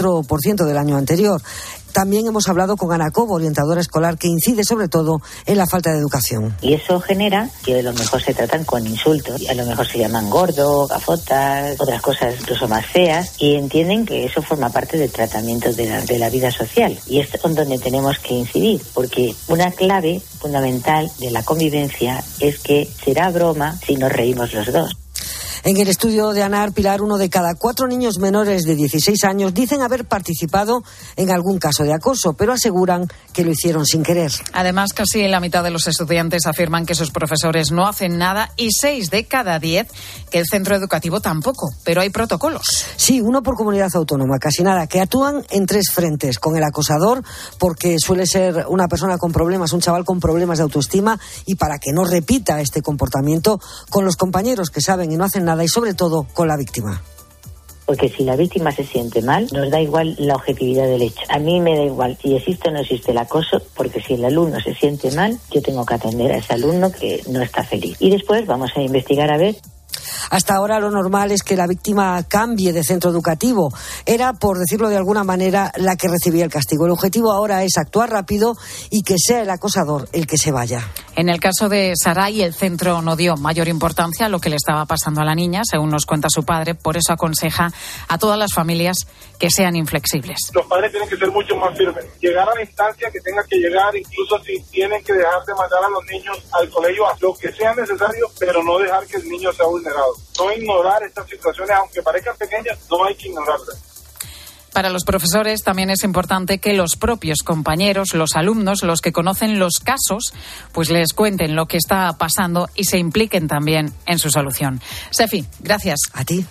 24% del año anterior. También hemos hablado con Ana Cobo, orientadora escolar, que incide sobre todo en la falta de educación. Y eso genera que a lo mejor se tratan con insultos, a lo mejor se llaman gordo, gafotas, otras cosas incluso más feas, y entienden que eso forma parte del tratamiento de la vida social. Y es donde tenemos que incidir, porque una clave fundamental de la convivencia es que será broma si nos reímos los dos. En el estudio de ANAR, Pilar, 1 de cada 4 niños menores de 16 años dicen haber participado en algún caso de acoso, pero aseguran que lo hicieron sin querer. Además, casi la mitad de los estudiantes afirman que sus profesores no hacen nada y 6 de cada 10 que el centro educativo tampoco, pero hay protocolos. Sí, 1 por comunidad autónoma, casi nada, que actúan en 3 frentes. Con el acosador, porque suele ser una persona con problemas, un chaval con problemas de autoestima, y para que no repita este comportamiento, con los compañeros que saben y no hacen nada, y sobre todo con la víctima. Porque si la víctima se siente mal, nos da igual la objetividad del hecho. A mí me da igual si existe o no existe el acoso, porque si el alumno se siente mal, yo tengo que atender a ese alumno que no está feliz. Y después vamos a investigar a ver. Hasta ahora lo normal es que la víctima cambie de centro educativo. Era, por decirlo de alguna manera, la que recibía el castigo. El objetivo ahora es actuar rápido y que sea el acosador el que se vaya. En el caso de Sarai, el centro no dio mayor importancia a lo que le estaba pasando a la niña, según nos cuenta su padre. Por eso aconseja a todas las familias que sean inflexibles. Los padres tienen que ser mucho más firmes. Llegar a la instancia que tenga que llegar, incluso si tienen que dejar de mandar a los niños al colegio, a lo que sea necesario, pero no dejar que el niño sea vulnerado. No ignorar estas situaciones, aunque parezcan pequeñas, no hay que ignorarlas. Para los profesores también es importante que los propios compañeros, los alumnos, los que conocen los casos, pues les cuenten lo que está pasando y se impliquen también en su solución. Sefi, gracias. A ti.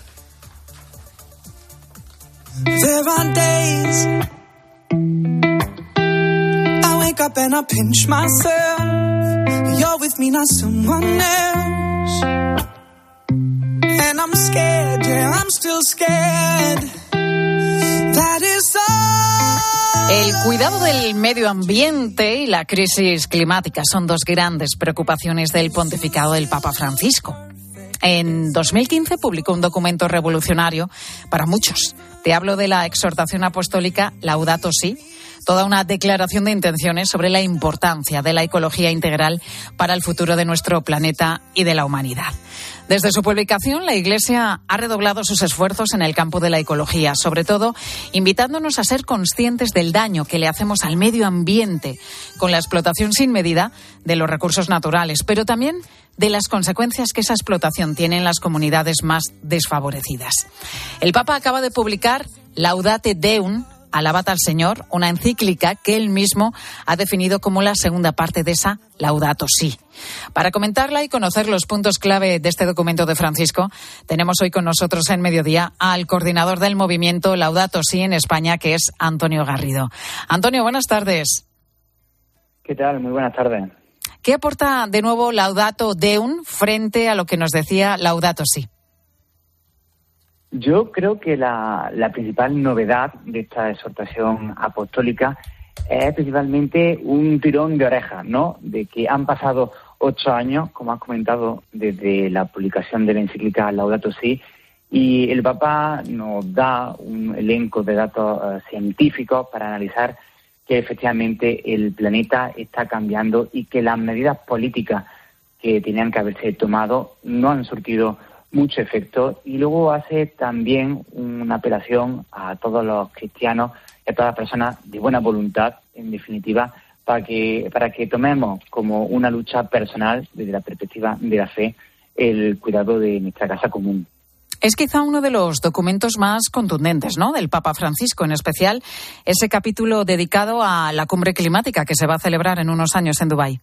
There are days I wake up and I pinch myself. You're with me, not someone else. And I'm scared, yeah, I'm still scared. That is all. El cuidado del medio ambiente y la crisis climática son 2 grandes preocupaciones del pontificado del Papa Francisco. En 2015 publicó un documento revolucionario para muchos. Te hablo de la exhortación apostólica Laudato Si, toda una declaración de intenciones sobre la importancia de la ecología integral para el futuro de nuestro planeta y de la humanidad. Desde su publicación, la Iglesia ha redoblado sus esfuerzos en el campo de la ecología, sobre todo invitándonos a ser conscientes del daño que le hacemos al medio ambiente con la explotación sin medida de los recursos naturales, pero también de las consecuencias que esa explotación tiene en las comunidades más desfavorecidas. El Papa acaba de publicar Laudate Deum, Alabad al Señor, una encíclica que él mismo ha definido como la segunda parte de esa Laudato Si. Para comentarla y conocer los puntos clave de este documento de Francisco, tenemos hoy con nosotros en Mediodía al coordinador del movimiento Laudato Si en España, que es Antonio Garrido. Antonio, buenas tardes. ¿Qué tal? Muy buenas tardes. ¿Qué aporta de nuevo Laudato Deum frente a lo que nos decía Laudato Si? Yo creo que la principal novedad de esta exhortación apostólica es principalmente un tirón de orejas, ¿no? De que han pasado 8 años, como has comentado, desde la publicación de la encíclica Laudato Si, y el Papa nos da un elenco de datos científicos para analizar que efectivamente el planeta está cambiando y que las medidas políticas que tenían que haberse tomado no han surtido mucho efecto, y luego hace también una apelación a todos los cristianos a todas las personas de buena voluntad, en definitiva, para que tomemos como una lucha personal desde la perspectiva de la fe el cuidado de nuestra casa común. Es quizá uno de los documentos más contundentes, ¿no?, del Papa Francisco, en especial ese capítulo dedicado a la cumbre climática que se va a celebrar en unos años en Dubái.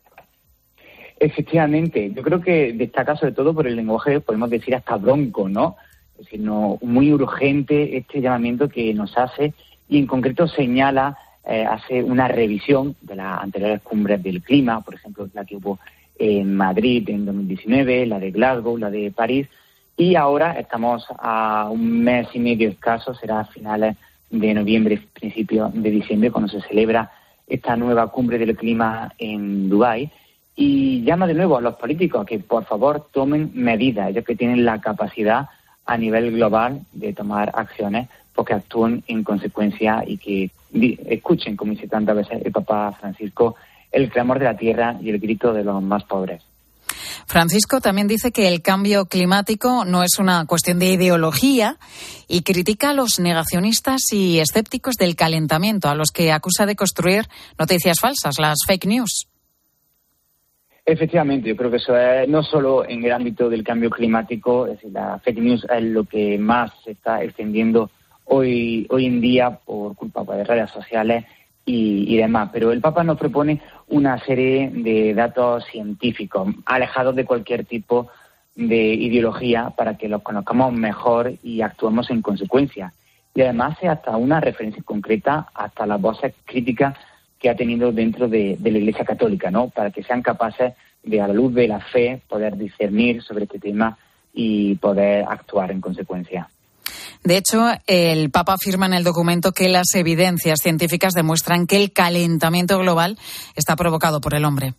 Efectivamente, yo creo que destaca sobre todo por el lenguaje, podemos decir hasta bronco, ¿no? Es decir, muy urgente este llamamiento que nos hace, y en concreto señala, hace una revisión de las anteriores cumbres del clima, por ejemplo, la que hubo en Madrid en 2019, la de Glasgow, la de París, y ahora estamos a un mes y medio escaso, será a finales de noviembre, principios de diciembre, cuando se celebra esta nueva cumbre del clima en Dubái, y llama de nuevo a los políticos que por favor tomen medidas, ellos que tienen la capacidad a nivel global de tomar acciones, porque actúen en consecuencia y que escuchen, como dice tantas veces el Papa Francisco, el clamor de la tierra y el grito de los más pobres. Francisco también dice que el cambio climático no es una cuestión de ideología y critica a los negacionistas y escépticos del calentamiento, a los que acusa de construir noticias falsas, las fake news. Efectivamente, yo creo que eso es no solo en el ámbito del cambio climático, es decir, la fake news es lo que más se está extendiendo hoy en día por culpa de redes sociales y demás. Pero el Papa nos propone una serie de datos científicos, alejados de cualquier tipo de ideología, para que los conozcamos mejor y actuemos en consecuencia. Y además es hasta una referencia concreta hasta las voces críticas que ha tenido dentro de la Iglesia Católica, ¿no?, para que sean capaces de, a la luz de la fe, poder discernir sobre este tema y poder actuar en consecuencia. De hecho, el Papa afirma en el documento que las evidencias científicas demuestran que el calentamiento global está provocado por el hombre.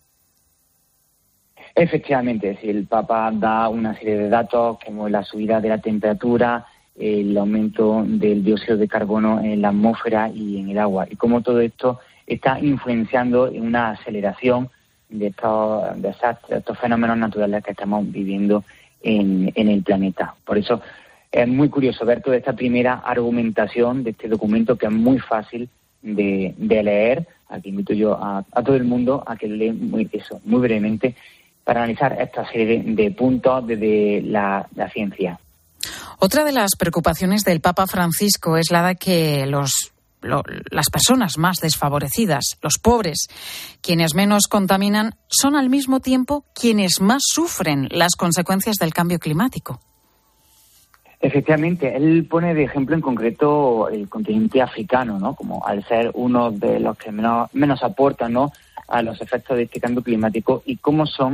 Efectivamente, si el Papa da una serie de datos como la subida de la temperatura, el aumento del dióxido de carbono en la atmósfera y en el agua, y cómo todo esto está influenciando en una aceleración de estos desastres, estos fenómenos naturales que estamos viviendo en el planeta. Por eso es muy curioso ver toda esta primera argumentación de este documento, que es muy fácil de leer. Aquí invito yo a todo el mundo a que lea muy brevemente para analizar esta serie de puntos desde la ciencia. Otra de las preocupaciones del Papa Francisco es la de que las personas más desfavorecidas, los pobres, quienes menos contaminan, son al mismo tiempo quienes más sufren las consecuencias del cambio climático. Efectivamente, él pone de ejemplo en concreto el continente africano, ¿no?, como al ser uno de los que menos aportan, ¿no?, a los efectos de este cambio climático, y cómo son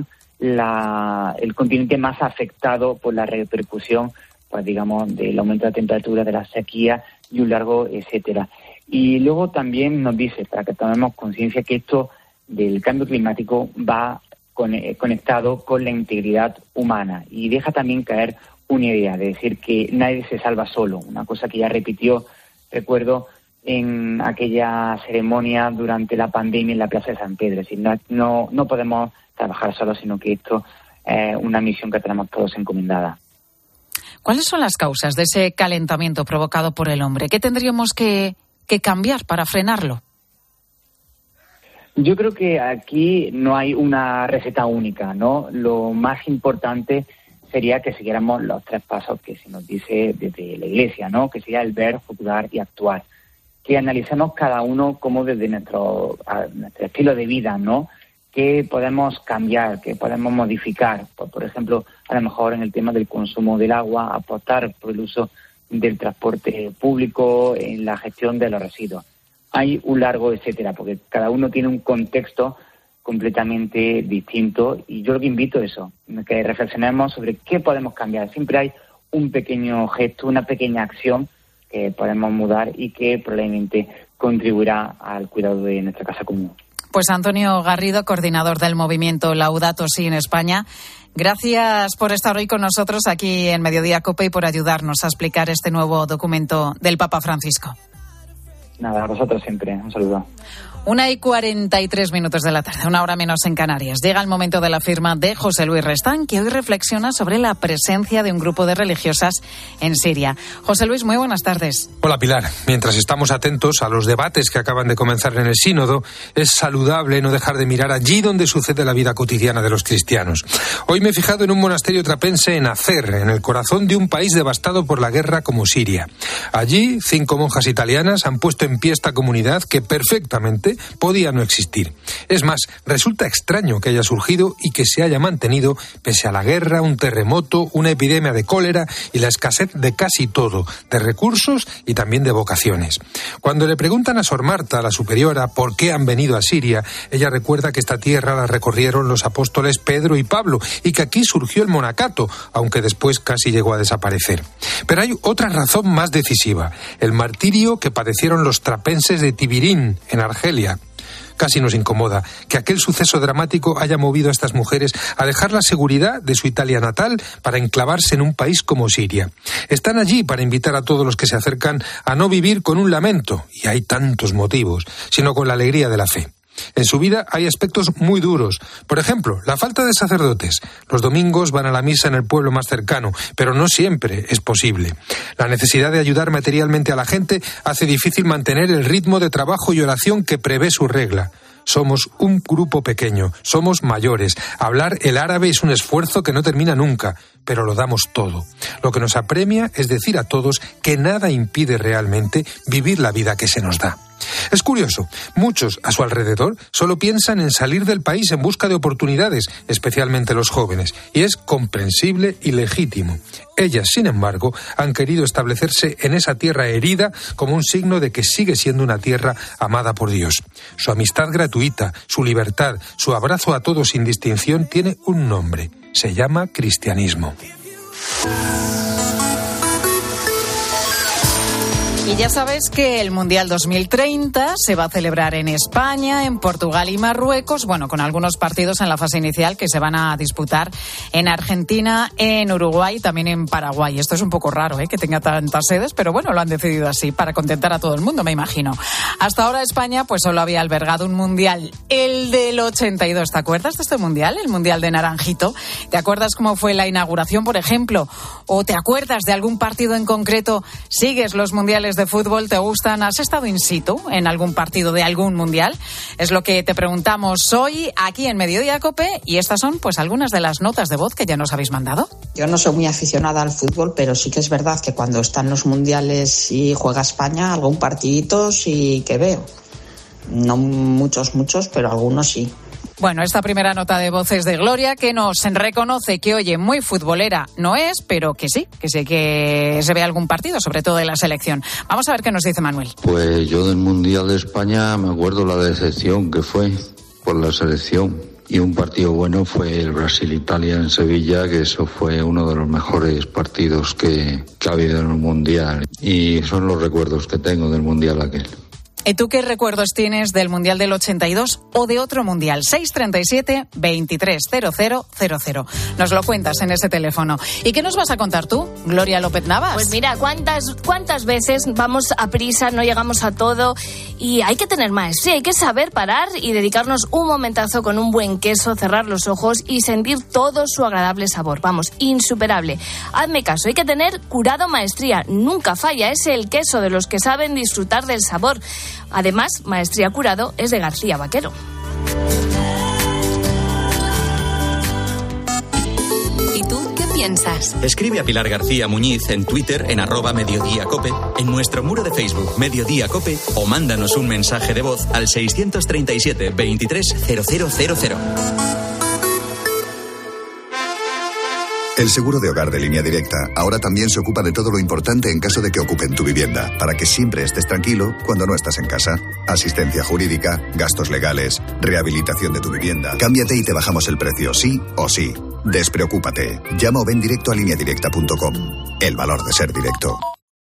el continente más afectado por la repercusión, pues digamos, del aumento de la temperatura, de la sequía y un largo etcétera. Y luego también nos dice, para que tomemos conciencia, que esto del cambio climático va conectado con la integridad humana, y deja también caer una idea de decir que nadie se salva solo, una cosa que ya repitió, recuerdo, en aquella ceremonia durante la pandemia en la Plaza de San Pedro. Es decir, no podemos trabajar solos, sino que esto es una misión que tenemos todos encomendada. ¿Cuáles son las causas de ese calentamiento provocado por el hombre? ¿Qué tendríamos que cambiar para frenarlo? Yo creo que aquí no hay una receta única, ¿no? Lo más importante sería que siguiéramos los 3 pasos que se nos dice desde la Iglesia, ¿no?, que sería el ver, juzgar y actuar. Que analicemos cada uno como desde nuestro estilo de vida, ¿no?, qué podemos cambiar, qué podemos modificar. Por ejemplo, a lo mejor en el tema del consumo del agua, apostar por el uso del transporte público, en la gestión de los residuos. Hay un largo etcétera, porque cada uno tiene un contexto completamente distinto, y yo lo que invito es eso, que reflexionemos sobre qué podemos cambiar. Siempre hay un pequeño gesto, una pequeña acción que podemos mudar y que probablemente contribuirá al cuidado de nuestra casa común. Pues Antonio Garrido, coordinador del movimiento Laudato Si en España, gracias por estar hoy con nosotros aquí en Mediodía COPE y por ayudarnos a explicar este nuevo documento del Papa Francisco. Nada, a vosotros siempre. Un saludo. 1:43 de la tarde, 1 hora menos en Canarias. Llega el momento de la firma de José Luis Restán, que hoy reflexiona sobre la presencia de un grupo de religiosas en Siria. José Luis, muy buenas tardes. Hola Pilar. Mientras estamos atentos a los debates que acaban de comenzar en el sínodo, es saludable no dejar de mirar allí donde sucede la vida cotidiana de los cristianos. Hoy me he fijado en un monasterio trapense en Acer, en el corazón de un país devastado por la guerra como Siria. Allí, 5 monjas italianas han puesto en pie esta comunidad que perfectamente podía no existir. Es más, resulta extraño que haya surgido y que se haya mantenido pese a la guerra, un terremoto, una epidemia de cólera y la escasez de casi todo, de recursos y también de vocaciones. Cuando le preguntan a Sor Marta, la superiora, por qué han venido a Siria, ella recuerda que esta tierra la recorrieron los apóstoles Pedro y Pablo y que aquí surgió el monacato, aunque después casi llegó a desaparecer. Pero hay otra razón más decisiva, el martirio que padecieron los trapenses de Tibirín, en Argelia. Casi nos incomoda que aquel suceso dramático haya movido a estas mujeres a dejar la seguridad de su Italia natal para enclavarse en un país como Siria. Están allí para invitar a todos los que se acercan a no vivir con un lamento, y hay tantos motivos, sino con la alegría de la fe. En su vida hay aspectos muy duros. Por ejemplo, la falta de sacerdotes. Los domingos van a la misa en el pueblo más cercano, pero no siempre es posible. La necesidad de ayudar materialmente a la gente hace difícil mantener el ritmo de trabajo y oración que prevé su regla. Somos un grupo pequeño, somos mayores. Hablar el árabe es un esfuerzo que no termina nunca, pero lo damos todo. Lo que nos apremia es decir a todos que nada impide realmente vivir la vida que se nos da. Es curioso, muchos a su alrededor solo piensan en salir del país en busca de oportunidades, especialmente los jóvenes, y es comprensible y legítimo. Ellas, sin embargo, han querido establecerse en esa tierra herida como un signo de que sigue siendo una tierra amada por Dios. Su amistad gratuita, su libertad, su abrazo a todos sin distinción tiene un nombre. Se llama cristianismo. Y ya sabes que el Mundial 2030 se va a celebrar en España, en Portugal y Marruecos, bueno, con algunos partidos en la fase inicial que se van a disputar en Argentina, en Uruguay y también en Paraguay. Esto es un poco raro, que tenga tantas sedes, pero bueno, lo han decidido así para contentar a todo el mundo, me imagino. Hasta ahora España pues solo había albergado un Mundial, el del 82. ¿Te acuerdas de este Mundial? El Mundial de Naranjito. ¿Te acuerdas cómo fue la inauguración, por ejemplo? ¿O te acuerdas de algún partido en concreto? ¿Sigues los mundiales de fútbol? ¿Te gustan? ¿Has estado in situ en algún partido de algún mundial? Es lo que te preguntamos hoy aquí en Mediodía COPE, y estas son pues algunas de las notas de voz que ya nos habéis mandado. Yo no soy muy aficionada al fútbol, pero sí que es verdad que cuando están los mundiales y juega España, algún partidito sí que veo. No muchos, pero algunos sí. Bueno, esta primera nota de voz es de Gloria, que nos reconoce que, oye, muy futbolera no es, pero que sí que se ve algún partido, sobre todo de la selección. Vamos a ver qué nos dice Manuel. Pues yo del Mundial de España me acuerdo la decepción que fue por la selección. Y un partido bueno fue el Brasil-Italia en Sevilla, que eso fue uno de los mejores partidos que ha habido en el Mundial. Y son los recuerdos que tengo del Mundial aquel. ¿Y tú qué recuerdos tienes del Mundial del 82 o de otro Mundial? 637-230000. Nos lo cuentas en ese teléfono. ¿Y qué nos vas a contar tú, Gloria López Navas? Pues mira, ¿cuántas veces vamos a prisa, no llegamos a todo? Y hay que tener maestría, hay que saber parar y dedicarnos un momentazo con un buen queso, cerrar los ojos y sentir todo su agradable sabor. Vamos, insuperable. Hazme caso, hay que tener Curado Maestría. Nunca falla, es el queso de los que saben disfrutar del sabor. Además, Maestría Curado es de García Vaquero. ¿Y tú qué piensas? Escribe a Pilar García Muñiz en Twitter en @mediodíacope, en nuestro muro de Facebook Mediodía Cope, o mándanos un mensaje de voz al 637 230000. El seguro de hogar de Línea Directa ahora también se ocupa de todo lo importante en caso de que ocupen tu vivienda, para que siempre estés tranquilo cuando no estás en casa. Asistencia jurídica, gastos legales, rehabilitación de tu vivienda. Cámbiate y te bajamos el precio, sí o sí. Despreocúpate. Llama o ven directo a lineadirecta.com. El valor de ser directo.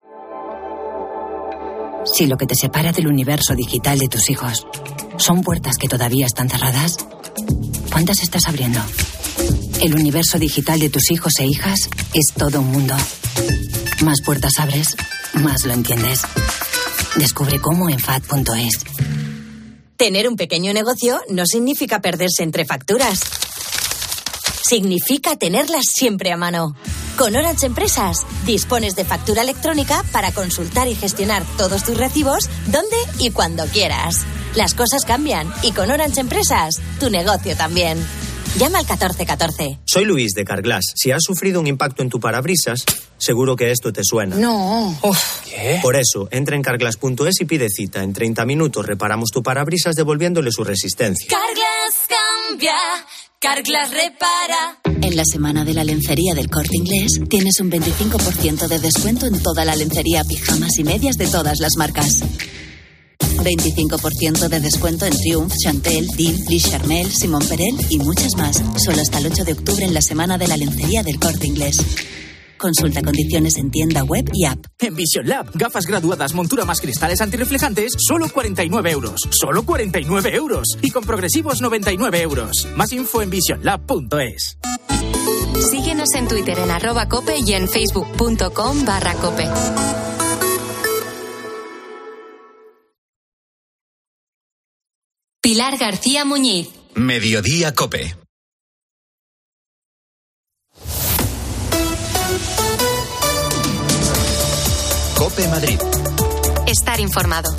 Si lo que te separa del universo digital de tus hijos son puertas que todavía están cerradas, ¿cuántas estás abriendo? El universo digital de tus hijos e hijas es todo un mundo. Más puertas abres, más lo entiendes. Descubre cómo en FAD.es. Tener un pequeño negocio no significa perderse entre facturas. Significa tenerlas siempre a mano. Con Orange Empresas dispones de factura electrónica para consultar y gestionar todos tus recibos donde y cuando quieras. Las cosas cambian y con Orange Empresas tu negocio también. Llama al 1414. Soy Luis de Carglass. Si has sufrido un impacto en tu parabrisas, seguro que esto te suena. No. ¿Qué? Por eso, entra en carglass.es y pide cita. En 30 minutos reparamos tu parabrisas devolviéndole su resistencia. Carglass cambia, Carglass repara. En la semana de la lencería del Corte Inglés tienes un 25% de descuento en toda la lencería, pijamas y medias de todas las marcas. 25% de descuento en Triumph, Chantel, Deal, Lee Charmel, Simon Perel y muchas más. Solo hasta el 8 de octubre en la semana de la lencería del Corte Inglés. Consulta condiciones en tienda web y app. En Vision Lab, gafas graduadas, montura más cristales antirreflejantes, solo 49 euros. ¡Solo 49 euros! Y con progresivos 99 euros. Más info en visionlab.es. Síguenos en Twitter en @cope y en facebook.com/cope. Pilar García Muñiz. Mediodía Cope. Cope Madrid. Estar informado.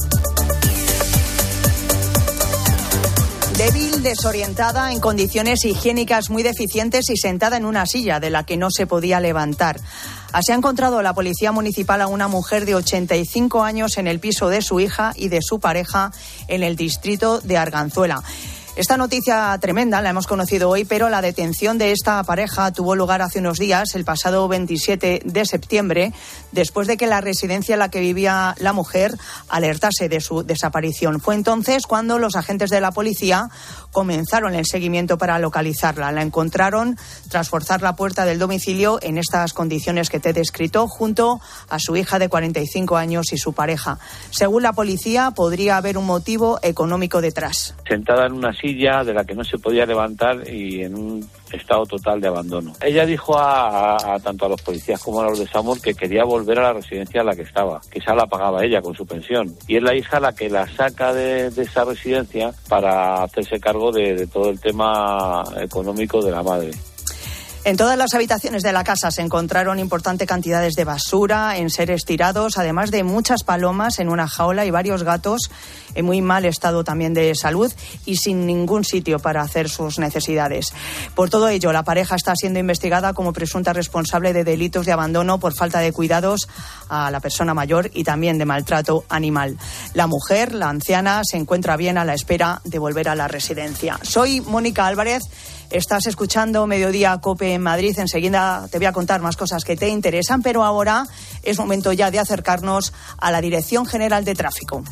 Débil, desorientada, en condiciones higiénicas muy deficientes y sentada en una silla de la que no se podía levantar. Así ha encontrado la Policía Municipal a una mujer de 85 años en el piso de su hija y de su pareja en el distrito de Arganzuela. Esta noticia tremenda la hemos conocido hoy, pero la detención de esta pareja tuvo lugar hace unos días, el pasado 27 de septiembre, después de que la residencia en la que vivía la mujer alertase de su desaparición. Fue entonces cuando los agentes de la policía comenzaron el seguimiento para localizarla. La encontraron tras forzar la puerta del domicilio en estas condiciones que te he descrito, junto a su hija de 45 años y su pareja. Según la policía, podría haber un motivo económico detrás. Sentada en una silla de la que no se podía levantar y en un estado total de abandono. Ella dijo a tanto a los policías como a los de SAMUR que quería volver a la residencia en la que estaba, que esa la pagaba ella con su pensión. Y es la hija la que la saca de esa residencia para hacerse cargo de todo el tema económico de la madre. En todas las habitaciones de la casa se encontraron importantes cantidades de basura, enseres tirados, además de muchas palomas en una jaula y varios gatos en muy mal estado también de salud y sin ningún sitio para hacer sus necesidades. Por todo ello, la pareja está siendo investigada como presunta responsable de delitos de abandono por falta de cuidados a la persona mayor y también de maltrato animal. La mujer, la anciana, se encuentra bien a la espera de volver a la residencia. Soy Mónica Álvarez. Estás escuchando Mediodía Cope en Madrid. Enseguida te voy a contar más cosas que te interesan, pero ahora es momento ya de acercarnos a la Dirección General de Tráfico.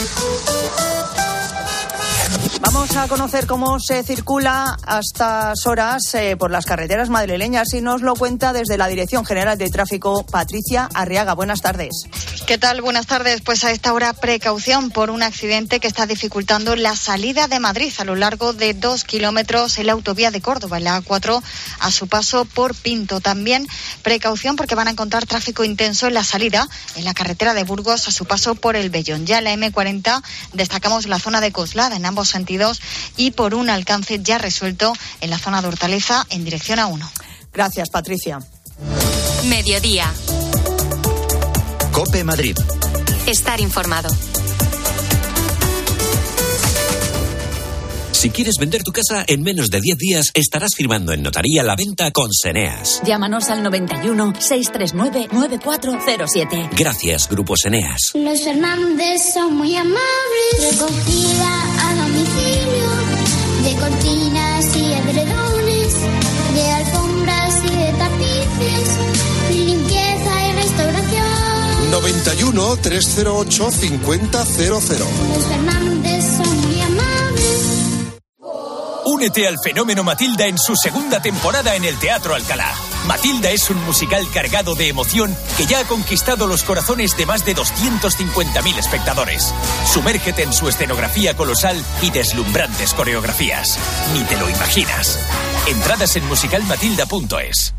Vamos a conocer cómo se circula a estas horas por las carreteras madrileñas y nos lo cuenta desde la Dirección General de Tráfico Patricia Arriaga. Buenas tardes. ¿Qué tal? Buenas tardes. Pues a esta hora precaución por un accidente que está dificultando la salida de Madrid a lo largo de 2 kilómetros en la autovía de Córdoba, en la A4, a su paso por Pinto. También precaución porque van a encontrar tráfico intenso en la salida en la carretera de Burgos a su paso por el Bellón. Ya en la M40 destacamos la zona de Coslada en ambos sentidos y por un alcance ya resuelto en la zona de Hortaleza en dirección a 1. Gracias, Patricia. Mediodía. Cope Madrid. Estar informado. Si quieres vender tu casa, en menos de 10 días estarás firmando en notaría la venta con Seneas. Llámanos al 91 639 9407. Gracias, Grupo Seneas. Los Fernández son muy amables. Recogida a domicilio de cortinas y edredones, de alfombras y de tapices, limpieza y restauración. 91 308 5000. Los Fernández son muy amables. Únete al fenómeno Matilda en su segunda temporada en el Teatro Alcalá. Matilda es un musical cargado de emoción que ya ha conquistado los corazones de más de 250.000 espectadores. Sumérgete en su escenografía colosal y deslumbrantes coreografías. Ni te lo imaginas. Entradas en musicalmatilda.es.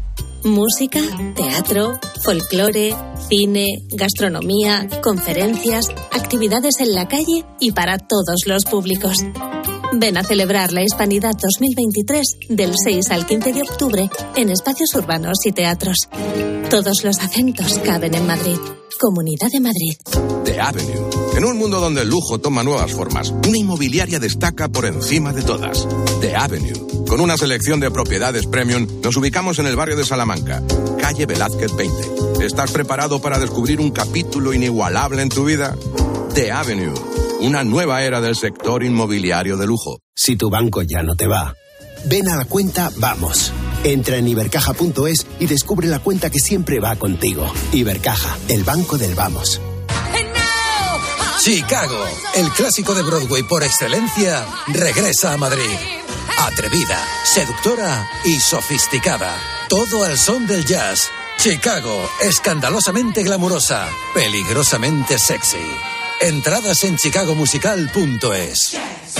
Música, teatro, folclore, cine, gastronomía, conferencias, actividades en la calle y para todos los públicos. Ven a celebrar la Hispanidad 2023 del 6 al 15 de octubre en espacios urbanos y teatros. Todos los acentos caben en Madrid. Comunidad de Madrid. The Avenue. En un mundo donde el lujo toma nuevas formas, una inmobiliaria destaca por encima de todas. The Avenue. Con una selección de propiedades premium, nos ubicamos en el barrio de Salamanca, calle Velázquez 20. ¿Estás preparado para descubrir un capítulo inigualable en tu vida? The Avenue. Una nueva era del sector inmobiliario de lujo. Si tu banco ya no te va, ven a la cuenta Vamos. Entra en ibercaja.es y descubre la cuenta que siempre va contigo. Ibercaja, el banco del Vamos. Chicago, el clásico de Broadway por excelencia, regresa a Madrid. Atrevida, seductora y sofisticada. Todo al son del jazz. Chicago, escandalosamente glamurosa, peligrosamente sexy. Entradas en chicagomusical.es.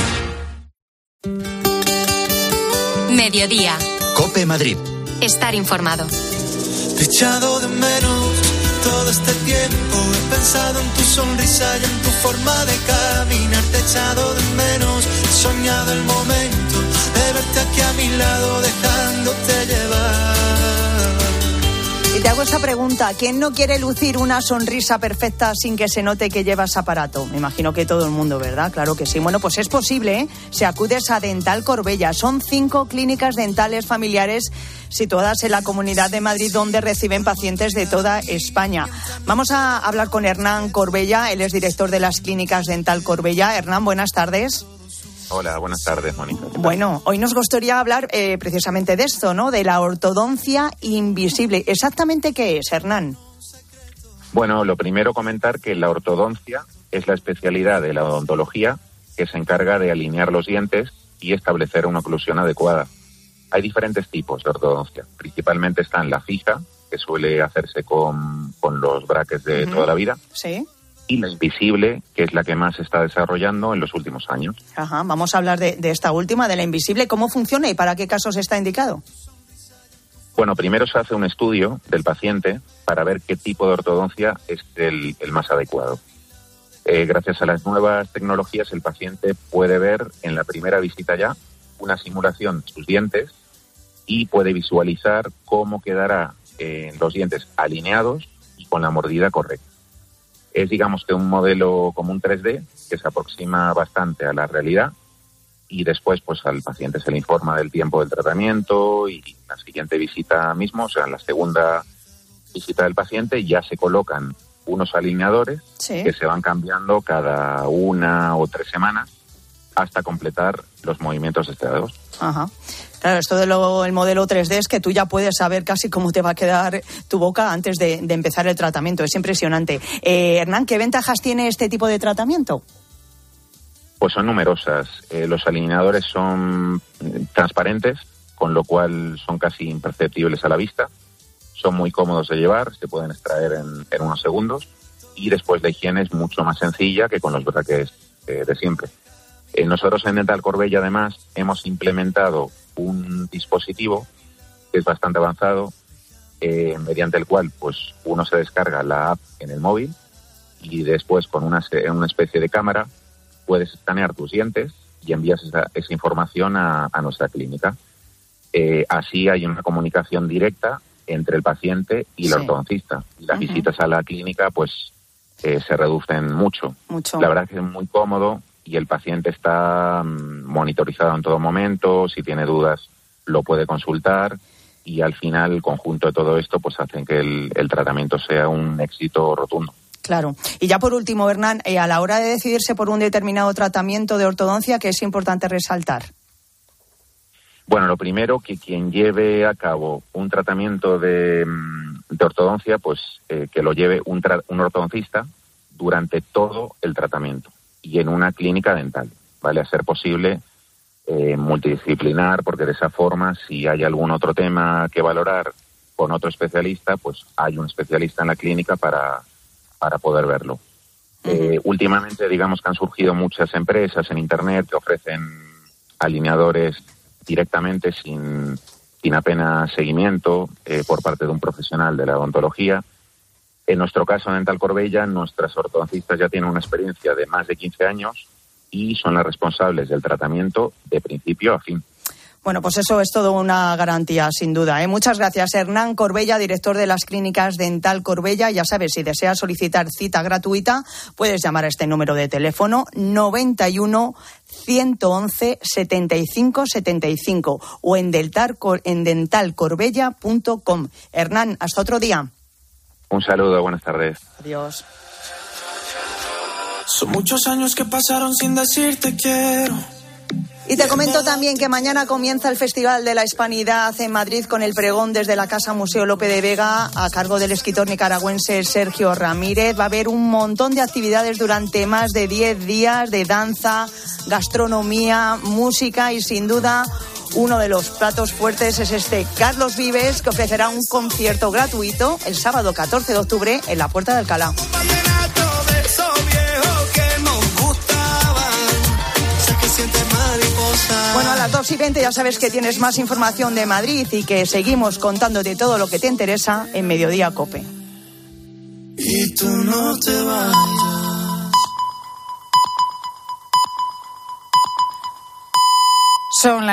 Mediodía. COPE Madrid. Estar informado. Te he echado de menos todo este tiempo. He pensado en tu sonrisa y en tu forma de caminar. Te he echado de menos. He soñado el momento de verte aquí a mi lado, dejándote llevar. Y te hago esta pregunta, ¿quién no quiere lucir una sonrisa perfecta sin que se note que llevas aparato? Me imagino que todo el mundo, ¿verdad? Claro que sí. Bueno, pues es posible, ¿eh? Si acudes a Dental Corbella. Son 5 clínicas dentales familiares situadas en la Comunidad de Madrid, donde reciben pacientes de toda España. Vamos a hablar con Hernán Corbella, él es director de las clínicas Dental Corbella. Hernán, buenas tardes. Hola, buenas tardes, Mónica. Bueno, hoy nos gustaría hablar precisamente de esto, ¿no? De la ortodoncia invisible. ¿Exactamente qué es, Hernán? Bueno, lo primero comentar que la ortodoncia es la especialidad de la odontología que se encarga de alinear los dientes y establecer una oclusión adecuada. Hay diferentes tipos de ortodoncia. Principalmente están la fija, que suele hacerse con los brackets de toda la vida. Sí. Y la invisible, que es la que más se está desarrollando en los últimos años. Ajá, vamos a hablar de esta última, de la invisible. ¿Cómo funciona y para qué casos está indicado? Bueno, primero se hace un estudio del paciente para ver qué tipo de ortodoncia es el más adecuado. Gracias a las nuevas tecnologías, el paciente puede ver en la primera visita ya una simulación de sus dientes y puede visualizar cómo quedará los dientes alineados y con la mordida correcta. Es, digamos, que un modelo como un 3D que se aproxima bastante a la realidad y después pues al paciente se le informa del tiempo del tratamiento y la siguiente visita mismo, o sea, en la segunda visita del paciente ya se colocan unos alineadores que se van cambiando cada 1 o 3 semanas hasta completar los movimientos deseados. Ajá. Claro, esto del modelo 3D es que tú ya puedes saber casi cómo te va a quedar tu boca antes de empezar el tratamiento. Es impresionante. Hernán, ¿qué ventajas tiene este tipo de tratamiento? Pues son numerosas. Los alineadores son transparentes, con lo cual son casi imperceptibles a la vista. Son muy cómodos de llevar, se pueden extraer en unos segundos. Y después la higiene es mucho más sencilla que con los brackets de siempre. Nosotros en Dental Corbella, además, hemos implementado un dispositivo que es bastante avanzado, mediante el cual pues uno se descarga la app en el móvil y después con una especie de cámara puedes escanear tus dientes y envías esa información a nuestra clínica. Así hay una comunicación directa entre el paciente y el ortodoncista. Y las visitas a la clínica pues se reducen mucho. La verdad es que es muy cómodo y el paciente está monitorizado en todo momento. Si tiene dudas lo puede consultar y al final el conjunto de todo esto pues hacen que el tratamiento sea un éxito rotundo. Claro. Y ya por último, Hernán, a la hora de decidirse por un determinado tratamiento de ortodoncia, ¿qué es importante resaltar? Bueno, lo primero, que quien lleve a cabo un tratamiento de ortodoncia, pues que lo lleve un ortodoncista durante todo el tratamiento y en una clínica dental, ¿vale? A ser posible multidisciplinar, porque de esa forma, si hay algún otro tema que valorar con otro especialista, pues hay un especialista en la clínica para poder verlo. Últimamente, digamos que han surgido muchas empresas en Internet que ofrecen alineadores directamente sin sin apenas seguimiento por parte de un profesional de la odontología. En nuestro caso, en Dental Corbella, nuestras ortodoncistas ya tienen una experiencia de más de 15 años y son las responsables del tratamiento de principio a fin. Bueno, pues eso es todo una garantía, sin duda, ¿eh? Muchas gracias, Hernán Corbella, director de las clínicas Dental Corbella. Ya sabes, si deseas solicitar cita gratuita, puedes llamar a este número de teléfono 91 111 75 75 o en dentalcorbella.com. Hernán, hasta otro día. Un saludo, buenas tardes. Adiós. Son muchos años que pasaron sin decirte quiero. Y te comento también que mañana comienza el Festival de la Hispanidad en Madrid con el pregón desde la Casa Museo Lope de Vega a cargo del escritor nicaragüense Sergio Ramírez. Va a haber un montón de actividades durante más de 10 días de danza, gastronomía, música y sin duda uno de los platos fuertes es este Carlos Vives, que ofrecerá un concierto gratuito el sábado 14 de octubre en la Puerta de Alcalá. Bueno, a las 2:20 ya sabes que tienes más información de Madrid y que seguimos contándote todo lo que te interesa en Mediodía COPE. Y tú no te vayas. Son